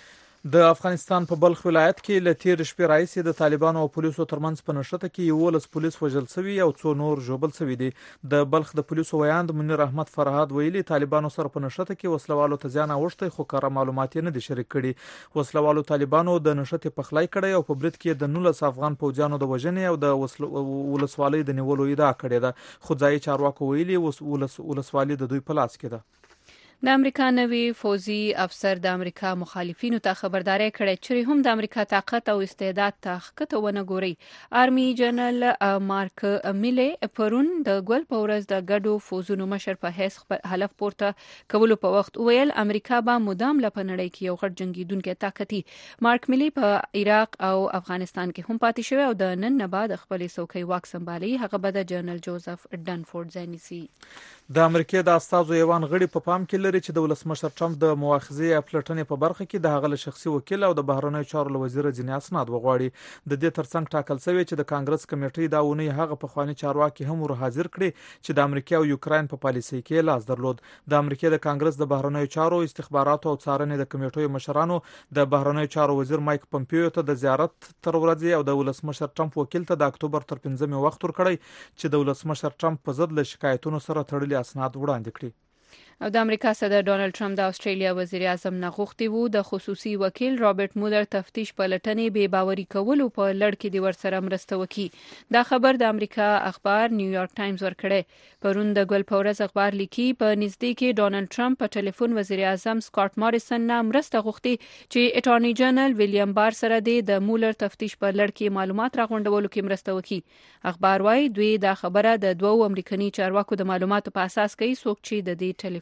د افغانستان په بلخ ولایت کې له تیر شپې راځي د طالبانو او پولیسو ترمنځ په نښته کې 11 پولیس وژل شوی او 2 نور ژوبل شوی دي. د بلخ د پولیسو ویاند منیر احمد فرهاد ویلي طالبانو سره په نښته کې وسلوالو ته ځان اوښتي خو کار معلومات نه دي شریک کړي. وسلوالو طالبانو د نښته په خلای کړي او په برید کې د 19 افغان پوځیانو د وژنې او د ولسوالۍ د نیولو ادعا کړې ده، خو ځای چارواکو ویلي ولسوالۍ د دوی په لاس کې ده. د امریکا نوی فوزي افسر د امریکا مخالفینو ته خبرداري کړې چې هم د امریکا طاقت او استعداد ته ښکته ونه ګوري. آرمي جنرال مارک میلی پرون د ګل په ورځ د ګډو فوزونو مشر په حیث حلف پورته کولو په وخت ویل امریکا به مدام لپنړی کې یو غټ جنگیدونکو طاقتي. مارک میلی په عراق او افغانستان کې هم پاتې شوی او د نن نه بعد خپل څوکۍ واک سمبالي هغه به د جنرال جوزف ډنفورد ځانیسي. د امریکای د استازو ایوان غړي په پام کې لري چې د ولسمشر ټرمپ د مؤاخذې یا پلټنې په برخه کې د هغه شخصي وکیل او د بهرنیو چارو وزیر ځینې اسناد وغواړي. د دې ترڅنګ ټاکل شوی چې د کانګرس کمیټې دا ونی هغه په خواني چارواکي هم ور حاضر کړي چې د امریکا او یوکرين په پالیسي کې لاس درلود. د امریکا د کانګرس د بهرنیو چارو استخباراتو او څارنې د کمیټې مشرانو د بهرنیو چارو وزیر مایک پمپیو ته د زیارت تر ورځې او د ولسمشر ټرمپ وکیل ته د اکتوبر تر 15 وخت ورکړی چې د ولسمشر ټرمپ په ضد له شکایتونو سره تړلي اسناد وړاندې کړي. او د امریکا صدر ډونالد ټرمپ د استرالیا وزیر اعظم نه غوښتي وو د خصوصي وکیل رابرټ مولر تفتیش په لټنې بې باوري کولو په لړ کې د ورسره مرسته وکړي. دا خبر د امریکا اخبار نیویارک ټایمز ورکړی. پرون د ګل پورز اخبار لیکي په نږدې کې ډونالد ټرمپ په ټلیفون وزیر اعظم سکاٹ ماریسن نه مرسته غوښتي چې اټارنی جنرال ویلیام بار سره د مولر تفتیش په لړ کې معلومات راغونډولو کې مرسته وکړي. اخبار وايي دوی دا خبره د دوو امریکایي چارواکو د معلوماتو په اساس کوي څوک چې د دې ټلیفون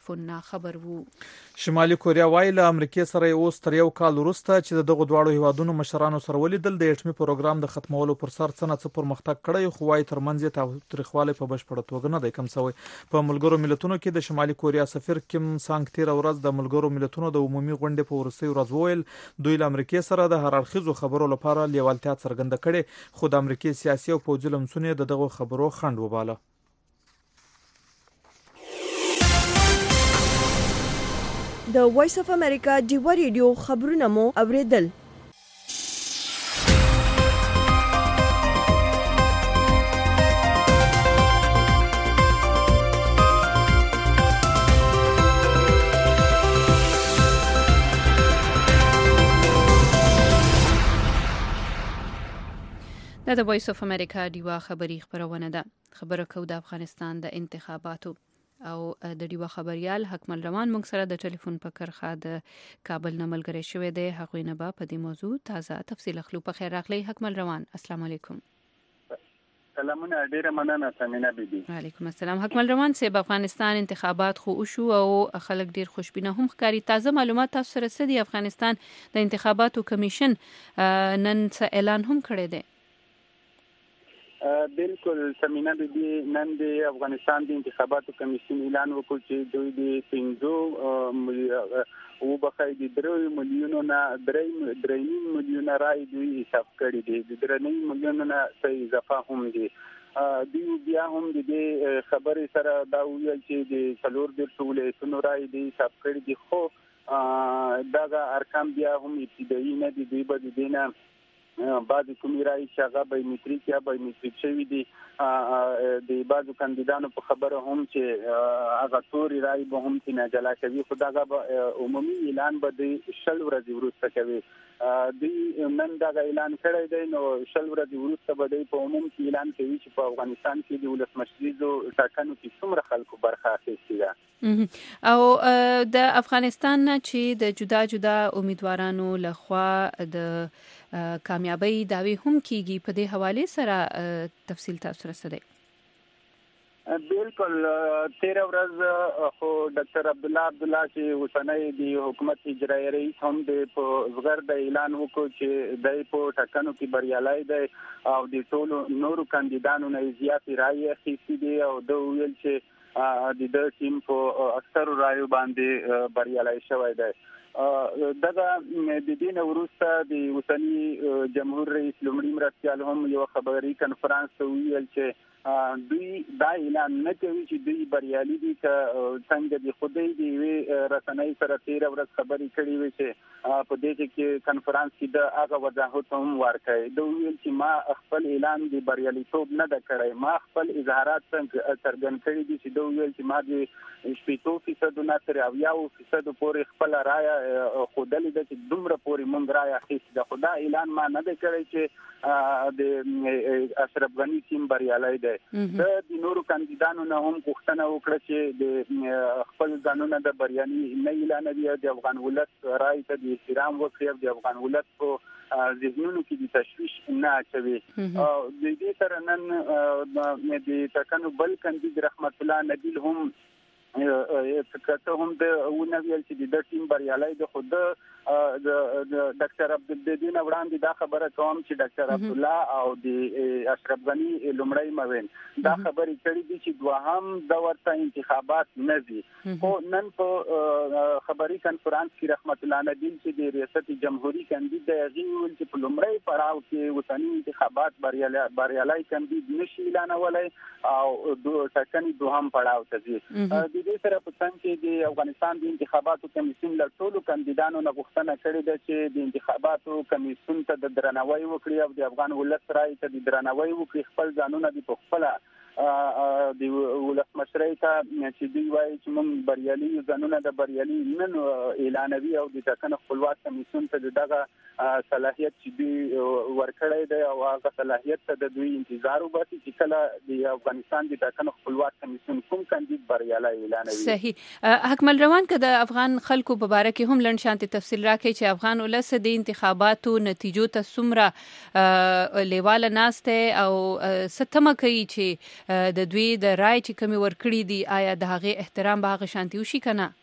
ټلیفون نه خبر وو. شمالي کوریا وایي له امریکای سره اوس تر یو کال وروسته چې دغه دواړو هیوادونو مشرانو سره ولیدل د اټومي پروګرام د ختمولو پر سر څه پرمختګ کړی، خو وايي ترمنځ یې تاوتریخوالی په بشپړه توګه نه دی کم شوی. په ملګرو ملتونو کې د شمالي کوریا سفیر کیم سانګ تیر ورځ د ملګرو ملتونو د عمومي غونډې په وروستۍ ورځ وویل دوی له امریکای سره د هر اړخیزو خبرو لپاره لیوالتیا څرګنده کړې، خو د امریکای سیاسي او پوځي لمسون د دغه خبرو خنډ وباله. د وایس اف امریکا ډیوا ریډیو خبرونه مو اوریدل. دا د وایس اف امریکا ډیوا خبری خبرونه ده. خبره کو د افغانستان د انتخاباتو او د ډیوا خبريال حکمل روان موږ سره د ټلیفون په کرخه د کابل نه ملګری شوی دی. هغوی نه به په دې موضوع تازه تفصیل اخلو. په خیر راغلی حکمل روان. السلام علیکم. سلامونه، ډیره مننه سمینا بیبي. وعلیکم السلام. حکمل روان صاحب، افغانستان انتخابات خو وشو او خلک ډیر خوشبینه هم ښکاري. تازه معلومات تاسو سره څه دي؟ افغانستان د انتخاباتو کمیشن نن څه اعلان هم کړی دی؟ بالکل سمینا بیبي، نن د افغانستان د انتخاباتو کمیشن اعلان وکړ چې دوی د 3 ملیونو نه 3 ملیونه رای دوی حساب کړي دي. د 3 ملیونو نه څه اضافه هم دي. دوی بیا هم د دې خبرې سره دا ویل چې د 4 ولایتونو رای دوی حساب کړي دي، خو دا ارقام بیا هم ابتدایي نه دي. دوی به د دې نه بعضی کومې رایې چې هغه بایومټریک یا بایومټریک شوي دي د بعضو کاندیدانو په خبره هم چې هغه تورې رایې به هم ترې جلا کوي، خو دغه به عمومي اعلان به دوی 20 ورځې وروسته کوي. دوی نن دغه اعلان کړی دی، نو 20 ورځې وروسته به دوی په عموم کې اعلان کوي چې په افغانستان کې د ولسمشریزو ټاکنو کې څومره خلکو برخه اخیستې ده. او د افغانستان نه چې د جدا جدا امیدوارانو لخوا د کامیابی داوی هم کیږي، په دې حواله سره تفصیل تاسو سره څه دی؟ بالکل 13 ورځ خو ډاکټر عبدالله چې اوسنی د حکومت اجرایي رئیس هم د زغر د اعلان وکړ چې د په ټاکنو کې بریالي دی او د ټولو نورو کاندیدانو نه زیات رایې اخیستې دي او د ویل چې د ټیم په اکثر رایو باندې بریالي شوی دی. دغه د دې نه وروسته د اوسنی جمهور رئیس لومړي مرستیال هم یو خبري کنفرانس ویل چې دوی دا اعلان نه کوي چې دوی بریالي دي که څنګه د خدای دی رسنۍ سره 13 ورځ خبرې کړې وي چې په دې کې کنفرانس کې د هغه وضاحت هم ورکړي. دوی ویل چې ما خپل اعلان د بریالیتوب نه د کړی، ما خپل اظهارات څرګند کړي دي چې دوی ویل چې ما د 80% نه تر 90% پورې خپل رائے خودلې ده چې دومره پورې مونږ رائے اخیستې ده، خو دا اعلان ما نه دی کړی چې د اشرف غنی ټیم بریالی دی. د نورو کاندیدانو نه هم غوښتنه وکړه چې د خپل ځانونه د بریالي نه اعلانوي، د افغان ولس رائے ته د احترام وکړي او د افغان ولس په ذهنونو کې د تشویش نه اچوي. د دې سره نن د ټاکنو بل کاندید رحمت الله نبیل هم کته هم د ونویل چې د ټیم بریالي د خود د ډاکټر عبدالدین وړاندې دا خبره کوم چې ډاکټر عبد الله او د اشرف غنی لومړی موین دا خبرې کړې دي چې دوهم د ورته انتخابات نه دي. خو نن په خبري کنفرانس کې رحمت الله نبیل چې د ریاست جمهوریت کاندید دی ویل چې په لومړی پړاو کې وطني انتخابات بریالي کاندید نشي اعلانولای او ټاکنې دوهم پړاو ته ځي. د دې سره په څنګه کې د افغانستان د انتخاباتو کمیسیون له ټولو کاندیدانو نه غوښتنه کړې ده چې د انتخاباتو کمیسیون ته د درناوی وکړي او د افغان ولس رائے ته د درناوی وکړي، خپل ځانونه د خپل د ولسمشرۍ ته چې دوی وایي چې موږ بریالي ځانونه د بریالي نن اعلانوي او د ټاکنو خپلواک کمیسیون ته دغه صلاحیت چې دوی ورکړی دی او هغه صلاحیت ته د دوی انتظار وباسي چې کله د افغانستان د ټاکنو خپلواک کمیسیون کوم کاندید بریالي اعلانوي. صحیح. حکمل روان که د افغان خلکو په باره کې هم لنډ شانتي تفصیل راکړي چې افغان ولس د انتخاباتو نتیجو ته څومره لیواله ناسته او ستمه کوي چې د دوی د رائے چې چې کومې ورکړي دي آیا د هغې احترام به هغه شانتي وشي که نه؟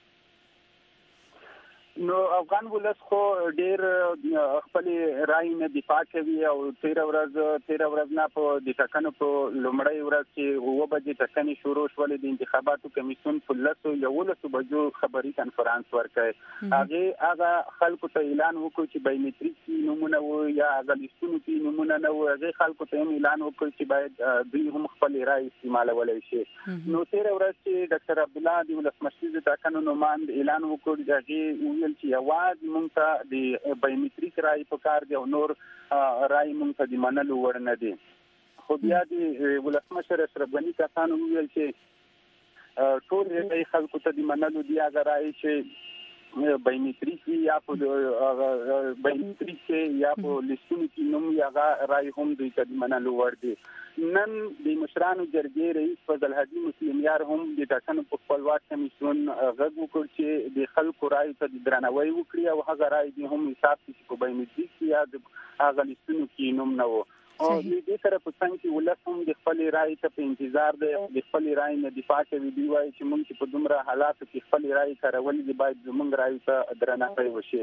نو افغان ولس خو ډیر خپل رائے نه دفاع کوي او 13 ورځ نه په د ټاکنو په لومړۍ ورځ چې 9 بجې ټاکنې شروع شولې د انتخاباتو کمیسیون په 11 بجو خبري کانفرنس ورکړ. هغه خلکو ته اعلان وکړ چې بایومټریک نمونه و یا غلیستونو کې نمونه نه و. هغه خلکو ته اعلان وکړ چې باید دوی هم خپل رائے استعمالولای شي. نو 13 ورځ چې ډاکټر عبد الله د ولسمشر د ټاکنو نوماند اعلان وکړ چې چې یواز مونږ ته د بایومټریک رائے په کار دی او نور رائے مونږ ته د منلو وړ نه دي. خو بیا د ولسمشر اشرف غني کسانو ویل چې ټول خلکو ته د منلو دی هغه رائے چې بایومټریک یا په بایومټریک یا په لیستونو کې نوم هغه رائے هم دوی ته د منلو وړ دي. نن د مشرانو جرګې رئیس فضل هادي مسلم یار هم د ټاکنو په خپلواک کمیسیون غږ وکړ چې د خلکو رائے ته درناوی وکړي او هغه رائے دې هم حساب کړي په بایومټریک یا د هغه لیستونو کې نوم نه و. او دې سره په څنګه کې ولس هم د خپل رائے ته په انتظار دی، د خپل رائے نه دفاع کوي. دی وايي چې موږ چې په دومره حالاتو کې خپل رائے کارول دي باید زموږ رائے ته درناوی وشي.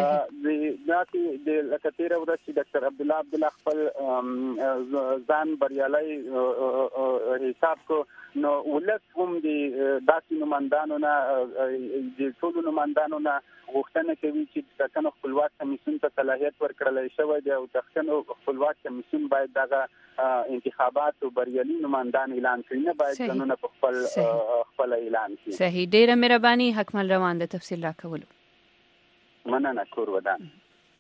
د لکه 13 ورځې چې ډاکټر عبد الله خپل ځان بریالي حساب کو، نو ولس هم د داسې نمائندانو نه د ټولو نمائندانو نه غوښتنه کوي چې ټاکنو خپلواک کمیسیون ته صلاحیت ورکړل شوی دی او ټاکنو خپلواک کمیسیون باید دغه انتخابات او بریالي نمائندان اعلان کړي، نه باید قانون په خپل اعلان کړي. صحیح، ډیره مهرباني حکمل روان د تفصیل راکولو. مننه کور ودان.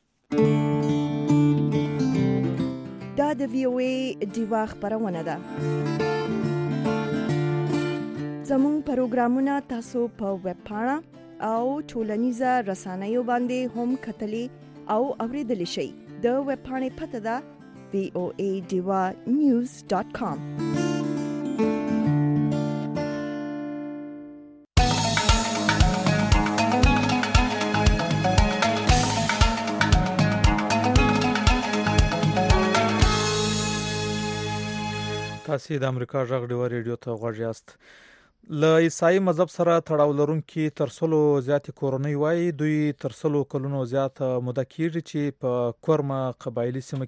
دا د VOA دیوا خبرونه ده. زموږ پروګرامونه تاسو په ویب پاڼه او ټولنیزه رسنیو باندې هم کتلی او اوریدلی شئ. د ویب پاڼې پته ده voadivanews.com. تاسو د امریکا غږ ډیوا ریډیو ته غوږ یاست. له عیسائی مذهب سره تړاو لرونکي ترسلو زیات کورنۍ وایي دوی ترسلو کلونو زیات موده کېږي چې په کورمه قبایلی سیمه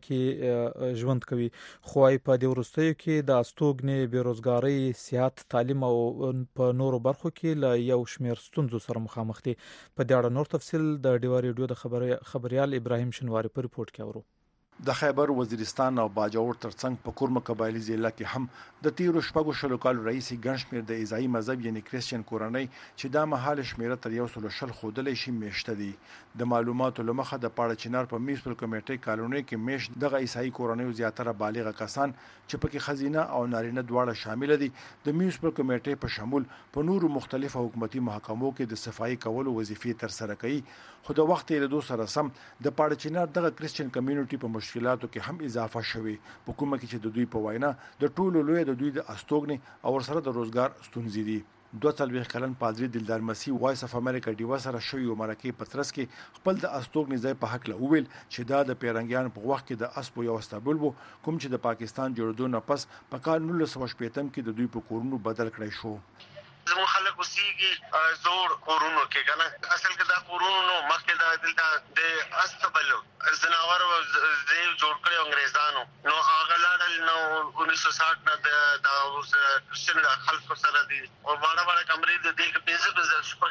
کې ژوند کوي، خو په دې وروستیو کې د استوګنې، بیروزګارۍ، صحت، تعلیم او په نورو برخو کې له یو شمېر ستونزو سره مخامخ دي. په دې اړه نور تفصیل د ډیوا ریډیو د خبريال ابراهیم شنواری په ریپورت کې اورو. د خیبر وزیرستان او باجوړ ترڅنګ په کورمه قبایلی ضلع کې هم د تیرو شپږو شلو کالو رئیسي ګڼ شمېر د عیسائی مذهب یعنی کریسچن کورنۍ چې دا مهال شمیره تر 100 خودلې شي میشته دي. د معلوماتو لمخه د پاړه چنار په میوسپل کمیټې کالونی کې میش د عیسائی کورنۍ زیاتره بالغ کسان چې پکې خزینه او نارینه دواړه شامل دي د میوسپل کمیټې په شمول په نورو مختلفو حکومتي محکمو کې د صفائی کولو وظیفې تر سره کوي. خو د وخت له دوه سره سم د پاړه چنار د کریسچن کمیونټي په مشکلاتو کې هم اضافه شوي. په کومه کې چې د دوی په وینا د ټولو لوی د دوی د استوګنې او سره د روزګار ستونزې دي. 42 کلن پادری دلدار مسیح وایس اف امریکا ډیوا سره شوی او مرکه پترس کې خپل د استوګنې ځای په حق له ویل چې دا د پیرنګیان په وخت کې د اسپو یو استابل وو کوم چې د پاکستان جوړېدو نه پس په کال 1980 کې د دوی په کورونو بدل کړی شو. زمو خلک اوسېږي زوړ کورونو کې کنه، اصل کې دا کورونو مخکې دا دلته د استبل زناور او زیو جوړ کړی انګريزانو، نو هغه لاړل نو 1960 نه دا اوس کرسچن خلکو سره دي او باندې کمرې د دې کې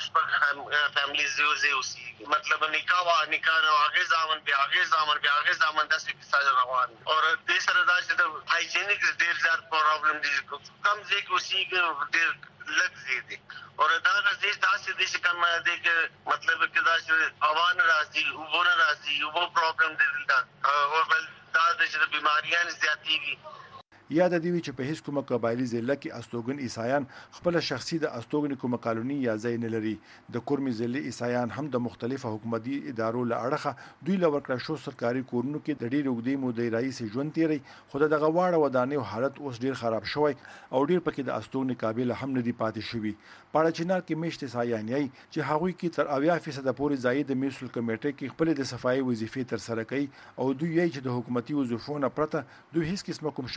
15 فیملیز زیو اوسېږي. مطلب نکاح نو هغه ځامن بیا هغه ځامن د سپیڅل روان او د سره دا چې د هایجینیک ډیر زیات پرابلم دي. کم ځای کې اوسېږي ډیر لږ زیات دي اور دا غزي تاسو د څه کوم دي چې مطلب کې دا چې اوان راځي او ور راځي او پرابلم دي دا او بل دا چې بیماریاں زیاتېږي. یاد دی چې په هیڅ کومه قبایلی ضلع کې استوګن عیسایان خپل شخصي د استوګن کومه کالونی یا ځای نه لري. د کورمي ضلع عیسایان هم د مختلفو حکومتي ادارو له اړخه دوی له ورکړه شو سرکاري کورونو کې د ډېر وګړي مودې رئیس ژوند تیری، خو دغه واړه ودانې حالت اوس ډیر خراب شوی او ډیر پکې د استوګن قابل هم نه دی پاتې شوی. پاړه چنار کې میشت عیسایان یې چې هغوی کې تر 80% پورې ځای د میوسل کمیټې کې خپل د صفای وظیفې تر سره کوي او دوی یې چې د حکومتي وظیفو نه پرته دوی هیڅ قسمه کوم شخصي کار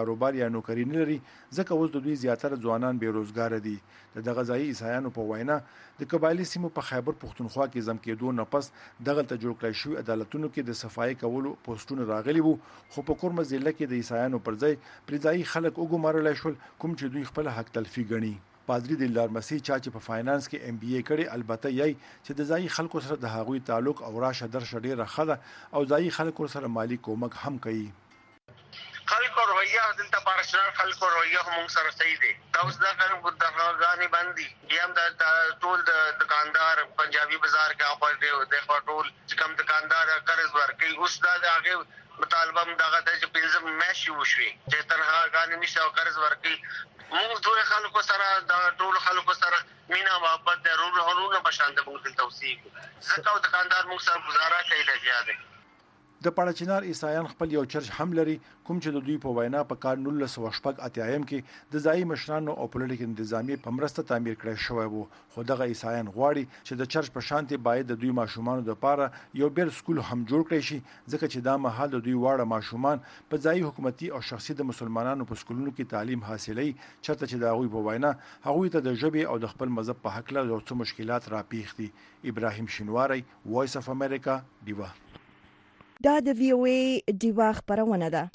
کاروبار یا نوکری نه لري ځکه اوس د دوی زیاتره ځوانان بیروزګار دي. د غذایی عیسایانو په وینا د قبایلی سیمو په خیبر پښتونخوا کې زم کېدو نه پس دغه ته جوړ کړی شوی عدالتونو کې د صفای کولو پوسټونه راغلي وو، خو په کورمه ضلع کې د عیسایانو پر ځای پرځای خلک وګمارل شول کوم چې دوی خپل حق تلفي ګڼي. پادری دلدار مسیح چې په فاینانس کې ام بی ای کړي البته یې چې د ځای خلکو سره د هغوی تعلق او راشه درشه ډیره ښه ده او ځای خلکو سره مالی کومک هم کوي. خلکو رویه دلته پارشنال خلکو رویه هم سره صحیح دی. دا اوس دا کارو د غانې باندې بیا هم د ټول د دکاندار پنجابي بازار کې اپر د ټول چې کوم دکاندار قرض ورکړي اوس دا هغه مطالبه هم دغه د پنځم میاشتې وشوي چې تنها غانې نشته او قرض ورکړي. موږ ټول خلکو سره د ټول خلکو سره مینا محبت ضرور هرونه بشاند موږ توصیه زکه دکاندار موږ سره گزاره کوي لږه ده. د پاړچینار عیسایان خپل یو چرچ هم لري کوم چې د دوی په وینا په کال 1988 کې د ځای مشرانو او پولیټیکل انتظامی په مرسته تعمیر کړی شوی وو، خو دغه عیسایان غواړي چې د چرچ په شانتي باید د دوی ماشومان لپاره یو بیل سکول هم جوړ کړي شي ځکه چې دا مهال د دوی واړه ماشومان په ځای حکومتي او شخصي د مسلمانانو په سکولونو کې تعلیم حاصلوي چرته چې د هغوی په وینا هغوی ته د ژبې او د خپل مذهب په حق له یو څه مشکلات راپیښ دي. ابراهیم شینواری، وایس اف امریکا، دیوا. دا د وی او ای دیوا خبرونه ده.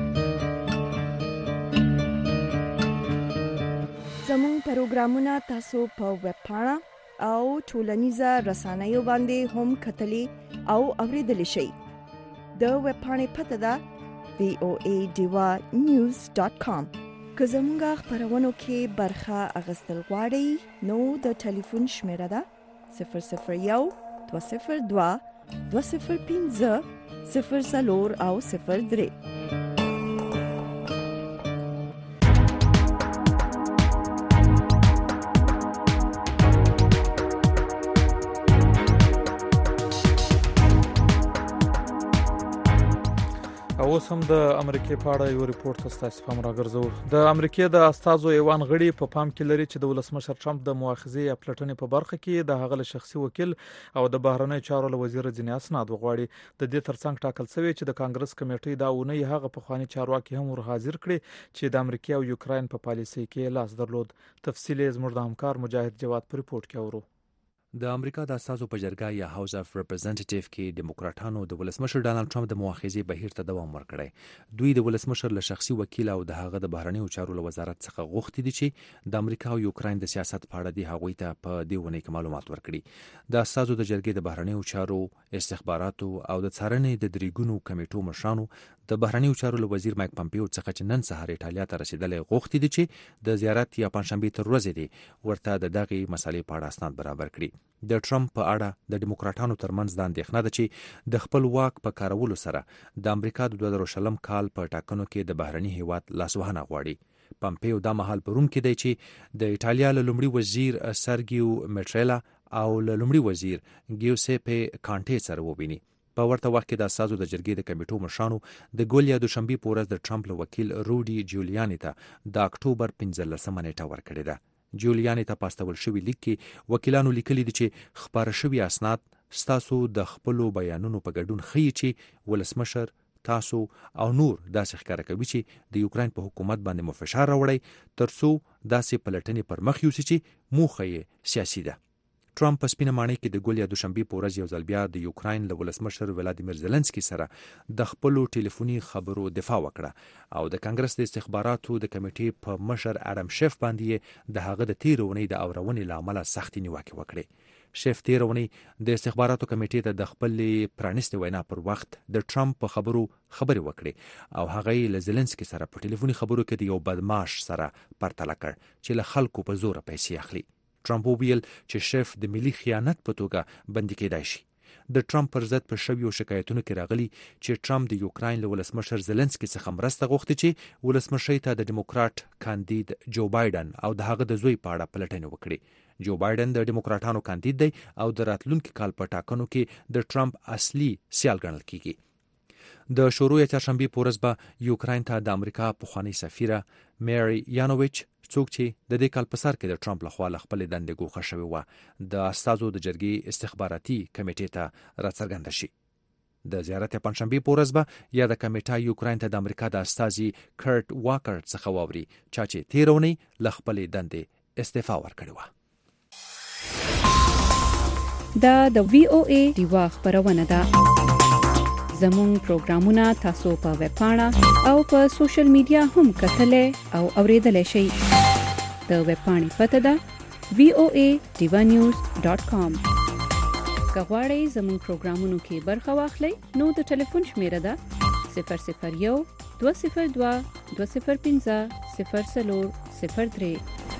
زموږ پروګرامونه تاسو په ویب پاڼه او ټولنیزه رسنیو باندې هم کتلی او اوریدلی شئ. د ویب پاڼې پته ده voadiwa.news.com. که زموږ خبرونو کې برخه اخیستل غواړئ نو د ټلیفون شمیره ده 001 202 205 0 او 03. اوس هم د امریکای په اړه یو ریپورت تاسو پام راګرځو. د امریکای د استازو ایوان غړي په پام کې لري چې د ولسمشر ټرمپ د مؤاخذې یا پلټنې په برخه کې د هغه شخصي وکیل او د بهرنیو چارو وزیر ځینې اسناد وغواړي. د دې ترڅنګ ټاکل شوی چې د کانګرس کمیټې دا ونه هغه پخوانی چارواکي هم ور حاضر کړي چې د امریکا او یوکرين په پالیسۍ کې لاس درلود. تفصیل زموږ د همکار مجاهد جواد په ریپورت کې اورو. د امریکا د اساسو په جرګه یا هاوس اف ریپرزنټیټیو کې دیموکراتانو د ولسمشر ډانلډ ټرمپ د مؤاخذې بهیر ته دوام ورکړی. دوی د ولسمشر له شخصي وکیل او د هغه د بهرنیو چارو له وزارت څخه غوښتي دي چې د امریکا او یوکرين د سیاست په اړه د هغوی ته په دې ونه کې معلومات ورکړي. د اساسو د جرګې د بهرنیو چارو، استخباراتو او د څارنې د دریګونو کمیټو مشرانو د بهرنیو چارو له وزیر مایک پامپیو څخه چې نن سهار ایټالیا ته رسیدلې غوښتي دي چې د زیارت یا پنځشنبه تر ورځې دی ورته د دغه مسالې په اړه اسناد برابر کړي. د ټرمپ په اړه د دیموکراتانو ترمنځ د اندېښنه ده چې د خپل واک په کارولو سره د امریکا د 2020 کال په ټاکنو کې د بهرني هیواد لاسوهنه غواړي. پامپیو دا مهال په روم کې دی چې د ایټالیا له لومړي وزیر سرګیو میټریلا او له لومړي وزیر ګیوسیپه کانټې سره وویني. په ورته وخت کې د اساسو د جرګې د کمیټو مشرانو د ګول یا دوشنبه په ورځ د ټرمپ له وکیل روډي جولیاني ته د اکتوبر 15 نیټه ورکړې ده. جولیاني ته پاستول شوی لیک کې وکیلانو لیکلي دي چې خبره شوی اسناد ستاسو د خپل بیانونو په ګډون ښیي چې ولسمشر تاسو او نور داسې ښکاره کوي چې د یوکرين په حکومت باندې مو فشار راوړی ترڅو داسې پلټنې پر مخ یوسي چې موخه یې سیاسي ده. ټرمپ په سپینه ماڼۍ کې د ګول یا دوشنبه په ورځ یو ځل بیا د یوکرين له ولسمشر ولادیمیر زيلنسکي سره د خپل ټلیفوني خبرو دفاع وکړه او د کانګرس د استخباراتو د کمیټې په مشر اډم شیف باندې د هغه د تیرونې د اورونې لامل سختي نیوکه وکړه. شیف تیرونې د استخباراتو کمیټې ته د خپل پرانیستي وینا پر وخت د ټرمپ په خبرو خبرې وکړي او هغه له زيلنسکي سره په ټلیفوني خبرو کې د یو بدمعاش سره پرتله کړ چې له خلکو په زور پیسې اخلي. ټرمپ ویل چې شیف د ملي خیانت په توګه بندي کېدای شي. د ټرمپ پر ضد په شویو شکایتونو کې راغلي چې ټرمپ د یوکرين له ولسمشر زيلنسکي څخه مرسته غوښتي چې ولسمشر ته د ډیموکرات کاندید جو بایدن او د هغه د زوی په اړه پلټنه وکړي. جو بایدن د ډیموکراتانو کاندید دی او د راتلونکي کال په ټاکنو کې د ټرمپ اصلي سیال ګڼل کیږي. د شروع چهارشنبه په ورځ به یوکرين ته د امریکا پخوانی سفیره مری یانوویچ څوک چې د دې کال په سر کې د ټرمپ لخوا خپل دندې ګوښه شوی و د استازو د جرګې استخباراتي کمیټې ته راڅرګند شي. د زیارت پنځشنبه په ورځ به یا د کمیټه یوکرين ته د امریکا د استازي کرټ واکر څخه واوري چې تیرونی ل خپل دندې استعفا ورکړې و. دا د VOA دیوا خبرونه ده. زموږ پروګرامونه تاسو په ویب پاڼه او په سوشل میډیا هم کتلې او اوریدلای شئ. د ویب پاڼې پته ده voadivanews.com. کغواړئ زموږ پروګرامونو کې برخه واخلئ نو د ټلیفون شمیره ده 001 202 205 0403.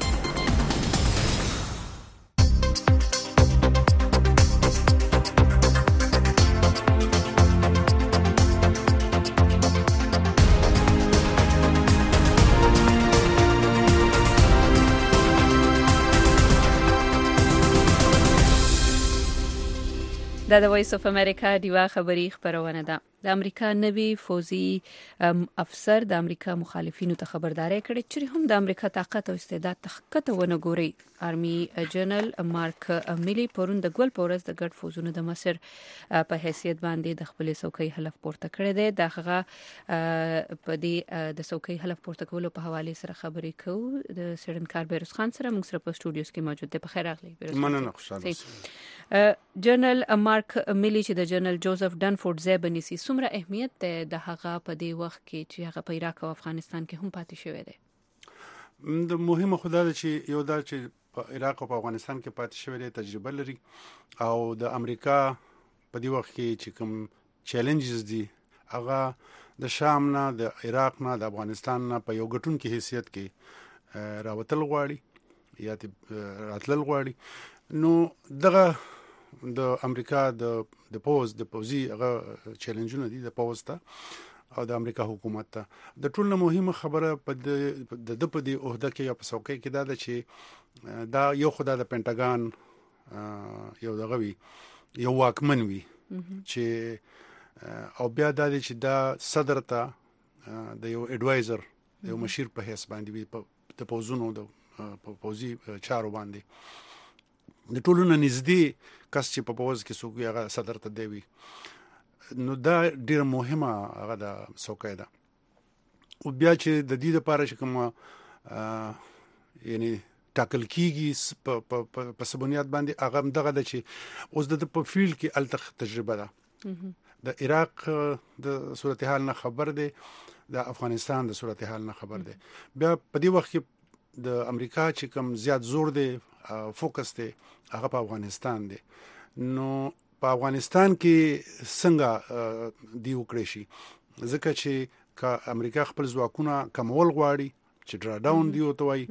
دا د وایس اف امریکا دیوا خبری خبرونه ده. د امریکا نوی فوزي افسر د امریکا مخالفینو ته خبرداري کړې چې هم د امریکا طاقت او استعداد تخکته ونه ګوري. آرمي جنرال مارک میلی پرون د ګول پورز د ګډ فوزونو د مصر په حیثیت باندې د خپل څوکۍ حلف پورته کړی دی. د هغه په دې د څوکۍ حلف پورته کولو په حواله سره خبرې کوو د سیډن کاربیروس خان سره. موږ سره په سټوډیوز کې موجود دی. په خیر راغلی. مننه خوشاله. جنرال مارک میلی چې د جنرال جوزف ډنفورد زیبنیسی څومره اهمیت ده د هغه په دې وخت کې چې هغه په عراق او افغانستان کې هم پاتې شوی دی؟ د مهمه خدای ده چې یو دا چې په عراق او په افغانستان کې پاتې شوی دی تجربه لري او د امریکا په دې وخت کې چې کوم چیلنجز دي هغه د شام نه د عراق نه د افغانستان نه په یو غټون کې حیثیت کې راوتل غواړي یا راتلل غواړي. نو دغه د امریکا د پوزي هغه چیلنجونه دي د پوز ته او د امریکا حکومت ته. د ټول مهمه خبره په د په دې عہده کې یا په څوکۍ کې دا ده چې دا یو خدای د پینټاګان یو دغوي یو واکمن وي چې او بیا دا دی چې دا صدر ته د یو اډوایزر یو مشیر په حساب باندې وي په پوزونو د پوزي چارو باندې د ټولو نږدې کس چې په پوز کې څوک هغه صدر ته دی. نو دا ډیره مهمه هغه د څوکۍ ده. او بیا چې د دې لپاره چې کوم یعنی ټاکل کیږي په سبونیات باندې هغه دغه د چې اوس د په فیلډ کې التخ تجربه ده. د عراق د صورتحال نه خبر دی، د افغانستان د صورتحال نه خبر دی. بیا په دې وخت کې د امریکا چې کوم زیات زور دی فوکس دی هغه په افغانستان دی. نو په افغانستان کې څنګه دی وکړي شي ځکه چې امریکا خپل ځواکونه کمول غواړي چې ډرا ډاون دی او توي.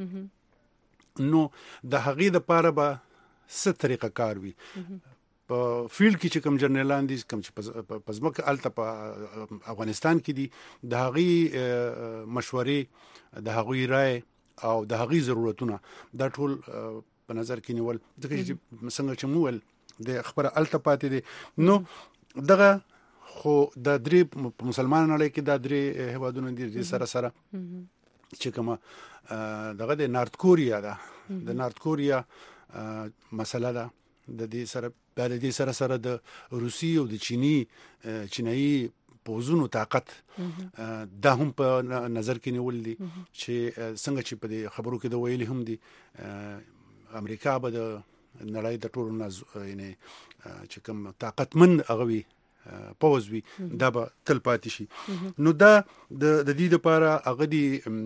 نو د هغې د پاره به څه طریقه کار وي په فیلډ کې چې کوم جنرالان دي کوم چې په ځمکه الته په افغانستان کې دي د هغې مشورې د هغې رائے او د هغې ضرورتونه دا ټول په نظر کې نیول ځکه چې څنګه چې مول د خبره الته پاتې دي. نو دغه خو د درې مسلمانانو لپاره کې د درې هوادونو دي سره چې کوم دغه د نارت کوریا ده د نارت کوریا مسله ده د دې سره د روسي او د چینایي پوزونو طاقت دا هم په نظر کې نیول دي چې څنګه چې په دې خبرو کې د ویلي هم دي امریکا به د نړۍ د ټولو یعنی چې کوم طاقتمن هغه پوز وي دا به تل پاتې شي. نو دا د دې لپاره هغه دي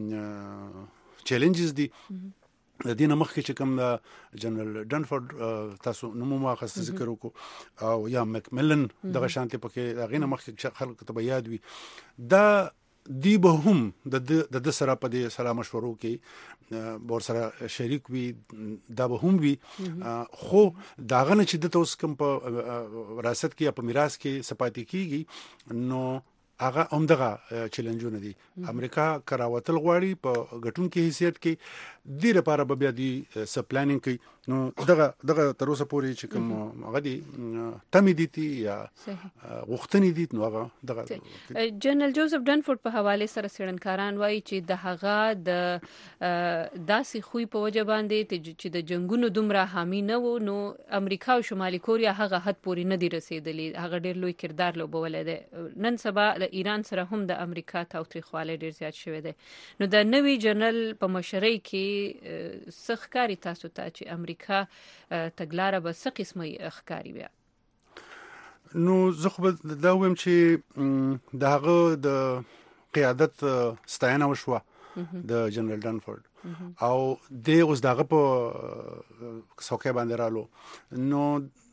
چیلنجز دي. د دې نه مخکې چې کوم د جنرال ډنفورد تاسو نوم واخست ذکر وکړو او یا مکملن دغه شانتي پکې هغه نه مخکې خلک ته یاد وي دا دی به هم د سره په دې سره مشورو کې ور سره شریک وي دا به هم وي خو داغه نه چې د توس کوم په وراثت کې یا په میراث کې سپاتې کیږي نو هغه همدغه چیلنجونه دي. امریکا کراوتل غواړي په غټون کې حیثیت کې د لپاره به بیا دی س پلانینګ کوي. نو دغه تر اوسه پورې چې کوم هغه دي تمې دي یا غوښتنې دي نو هغه دغه جنرال جوزف ډنفورد په حواله سره څېړنکاران وایي چې د هغه د داسې خوې په وجه باندې چې د جنگونو دومره حامی نه و، نو امریکا او شمالي کوریا هغه حد پورې نه دي رسیدلی، هغه ډیر لوی کردار لوبولی دی. نن سبا د ایران سره هم د امریکا تاوتریخوالی ډیر زیات شوی دی. نو د نوي جنرال په مشرۍ کې څه ښکاري تاسو ته چې امریکا تګلاره به څه قسمه ښکاري بیا؟ نو زه خو دا وایم چې د هغه د قیادت ستاینه وشوه د جنرال ډنفورد او د اوس دغه په څوکۍ باندې رالو. نو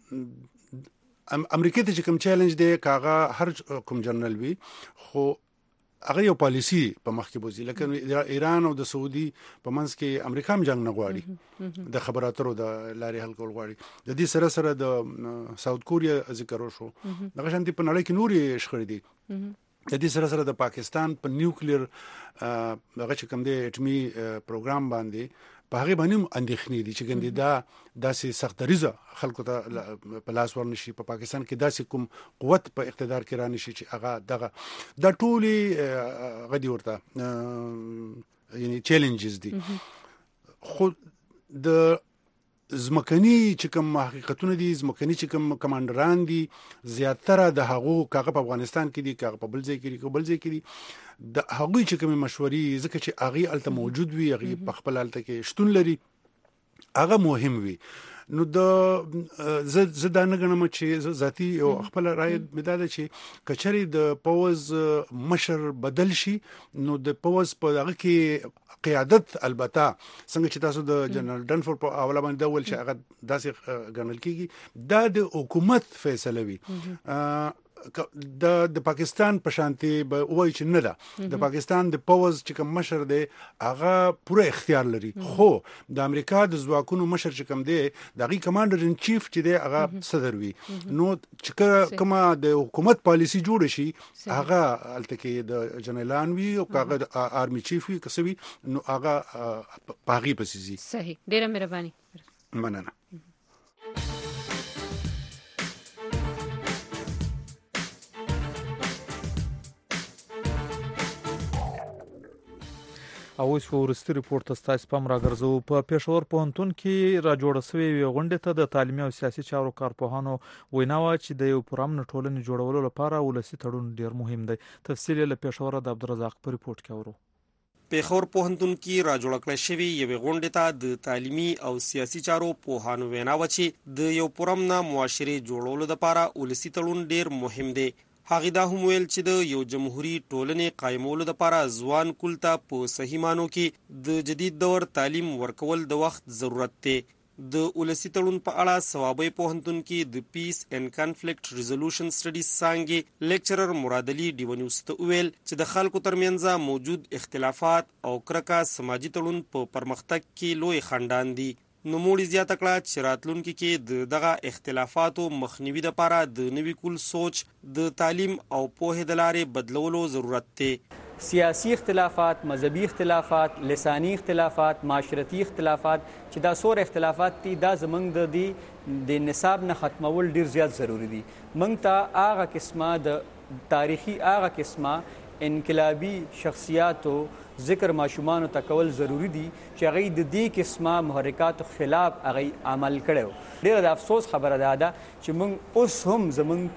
امریکا ته چې کوم چیلنج دی کاغه هر کوم جنرال وي خو هغه یو پالیسی په مخ کې بوزي، لکه ایران او د سعودي په منځ کې امریکا هم جنگ نه غواړي، د خبراتو د لارې حل کول غواړي. د دې سره د ساوث کوریا ذکر وشو، دغه شانتي په نړۍ کې نوري شخړې دي. د دې سره د پاکستان په نیوکلیر هغه چې کوم دی اټمی پروګرام باندې په هغه باندې اندېښنې دي چې ګندې دا داسې سختریزه خلکو ته په لاس ورنشي. په پاکستان کې داسې کوم قوت په اقتدار کې رانشي چې هغه دغه د ټولي غدي ورته یعنی چیلنجز دي. خو د زمکني چې کوم حقیقتونه دي، زمکني چې کوم کمانډران دي، زیاتره د هغو کاغه په افغانستان کې دي، کاغه په بل ځای کې دي، د هغوی چې کوم مشورې ځکه چې هغه الته موجود وي، هغه په خپل الته کې شتون لري، هغه مهم وي. نو د زدا نه غنم چې ذاتی او خپل رائے مداده چې کچري د پوز مشر بدل شي نو د پوز په هغه کې قیادت البته څنګه چې تاسو د جنرال ډنفورد په حواله باندې ول چې هغه داسې ګڼل کیږي دا د حکومت فیصله وي. د پاکستان په شانتي به وایي چې نه ده، د پاکستان د پوز چې کوم مشر دی هغه پوره اختیار لري، خو د امریکا د ځواکونو مشر چې کوم دی دغه کمانډر ان چیف چې دی هغه صدر وي. نو چې کومه د حکومت پالیسی جوړ شي هغه الته کې د جنرالان وي او هغه آرمي چیف وي کسوي، نو هغه پاغي پسیزي. صحیح، ډیره مهرباني. مننه. او اوس ورستي ریپورت تاسو پام راګرځو. په پېښور پوهنتون کې را جوړ شوی غونډه ته د تعلیمي او سیاسي چارو کارپوهانو ویناوه چې د یو پرامن ټولنې جوړولو لپاره ولسی تړون ډیر مهم دی. تفصیل له پېښور د عبدالرزاق په ریپورت کې ورو. پېښور پوهنتون کې را جوړ کړل شوی یو غونډه ته د تعلیمي او سیاسي چارو پوهانو ویناوه چې د یو پرامن معاشري جوړولو لپاره ولسی تړون ډیر مهم دی. هغه دا هم ویل چې د یو جمهوریت ټولنې قائمولو لپاره ځوان کول ته په صحیح مانو کې د جدید دور تعلیم ورکول د وخت ضرورت دی. د ولسی تړون په اړه ثوابي پوهنتون کې د پیس اینڈ کانفلیکټ ریزولوشن سټډیز څانګې لیکچرر مراد علي دیونیوس ته ویل چې د خلکو ترمنځ موجود اختلافات او کرکه سماجی تړون په پرمختګ کې لوی خنډان دي. نوموړي زیاته کړه چې راتلونکي کې دغه اختلافاتو مخنیوي لپاره د نوي کول سوچ د تعلیم او پوهې د لارې بدلولو ضرورت دی. سیاسی اختلافات، مذهبي اختلافات، لسانی اختلافات، معاشرتي اختلافات چې دا څور اختلافات دي دا زمونږ د نصاب نه ختمول ډیر زیات ضروری دي. موږ ته هغه قسمه د تاریخي هغه قسمه انقلابی شخصیاتو ذکر ماشومان ته کول ضروری دي چې هغه د دې قسمه محرکات خلاف هغه عمل کړو. ډیر د افسوس خبره ده چې موږ اوس هم زمونږ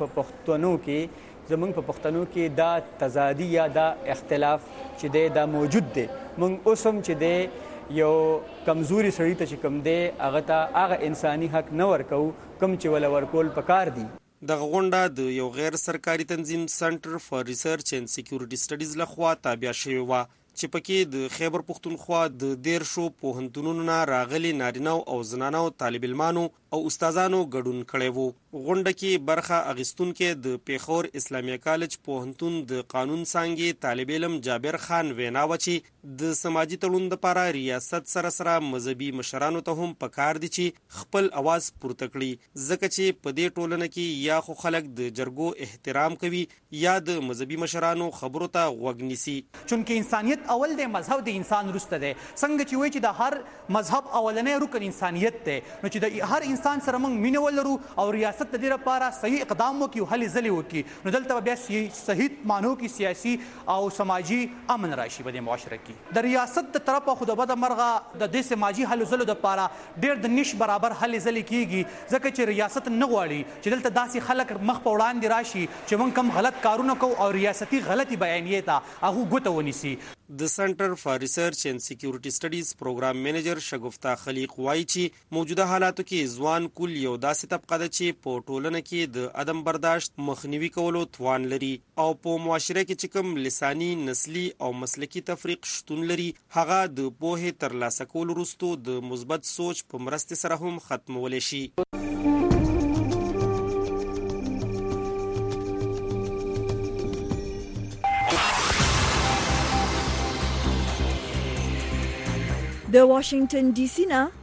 په پښتنو کې دا تضادی یا دا اختلاف چې دا موجود دی. موږ اوس هم چې دی یو کمزوري سړی ته چې کوم دی هغه انساني حق نه ورکو کوم چې ول ورکول پکار دي. دغه غونډه د یو غیر سرکاري تنظیم سنټر فار ریسرچ اینڈ سکیورټي سټډیز لخوا تابع شوی و چې پکې د خیبر پختونخوا د 13 پوهنتونونو نه راغلي نارینه او زنانه طالب علمانو او استادانو ګډون کړي وو. غونډه کې برخه اغیستونکو د پیښور اسلامي کالج پوهنتون د قانون څانګې طالب علم جابر خان وینا وچی د سماجی تړون لپاره ریاست سره مذهبي مشرانو ته هم پکار دي چې خپل आवाज پورته کړي ځکه چې په دې ټولنه کې یا خو خلک د جرګو احترام کوي یا د مذهبي مشرانو خبرو ته غوږ نیسي. چونکه انسانیت اول دی، مذهب د انسان وروسته دی. څنګه چې وایي چې د هر مذهب اولنی رکن انسانیت دی، نو چې د هر انسان سره موږ مینه ولرو او ریاست د دې لپاره صحیح اقدام وکړي او هلې ځلې وکړي، نو دلته بیا صحیح معنو کې سیاسي او سماجي امن راشي په دې معاشره کې. د ریاست د طرفه خو د بده مرغه د دې سماجي هلو ځلو دپاره ډېر د نش برابر هلې ځلې کېږي، ځکه چې ریاست نه غواړي چې دلته داسې خلک مخ په وړاندې راشي چې موږ کوم غلط کارونه کوو او ریاستي غلطي بیانیې ته هغه ګوته ونیسي. د سنټر فار ریسرچ اینڈ سکیورټي سټډیز پروګرام منیجر شګفتا خلیق وایي چې موجوده حالاتو کې ځوان کول یو داسې طبقه ده چې په ټولنه کې د عدم برداشت مخنیوي کولو توان لري او په معاشره کې چې کوم لساني، نسلي او مسلکي تفریق شتون لري هغه د پوهې ترلاسه کولو وروسته د مثبت سوچ په مرسته سره هم ختمولی شي. د واشنگټن ډي سي نه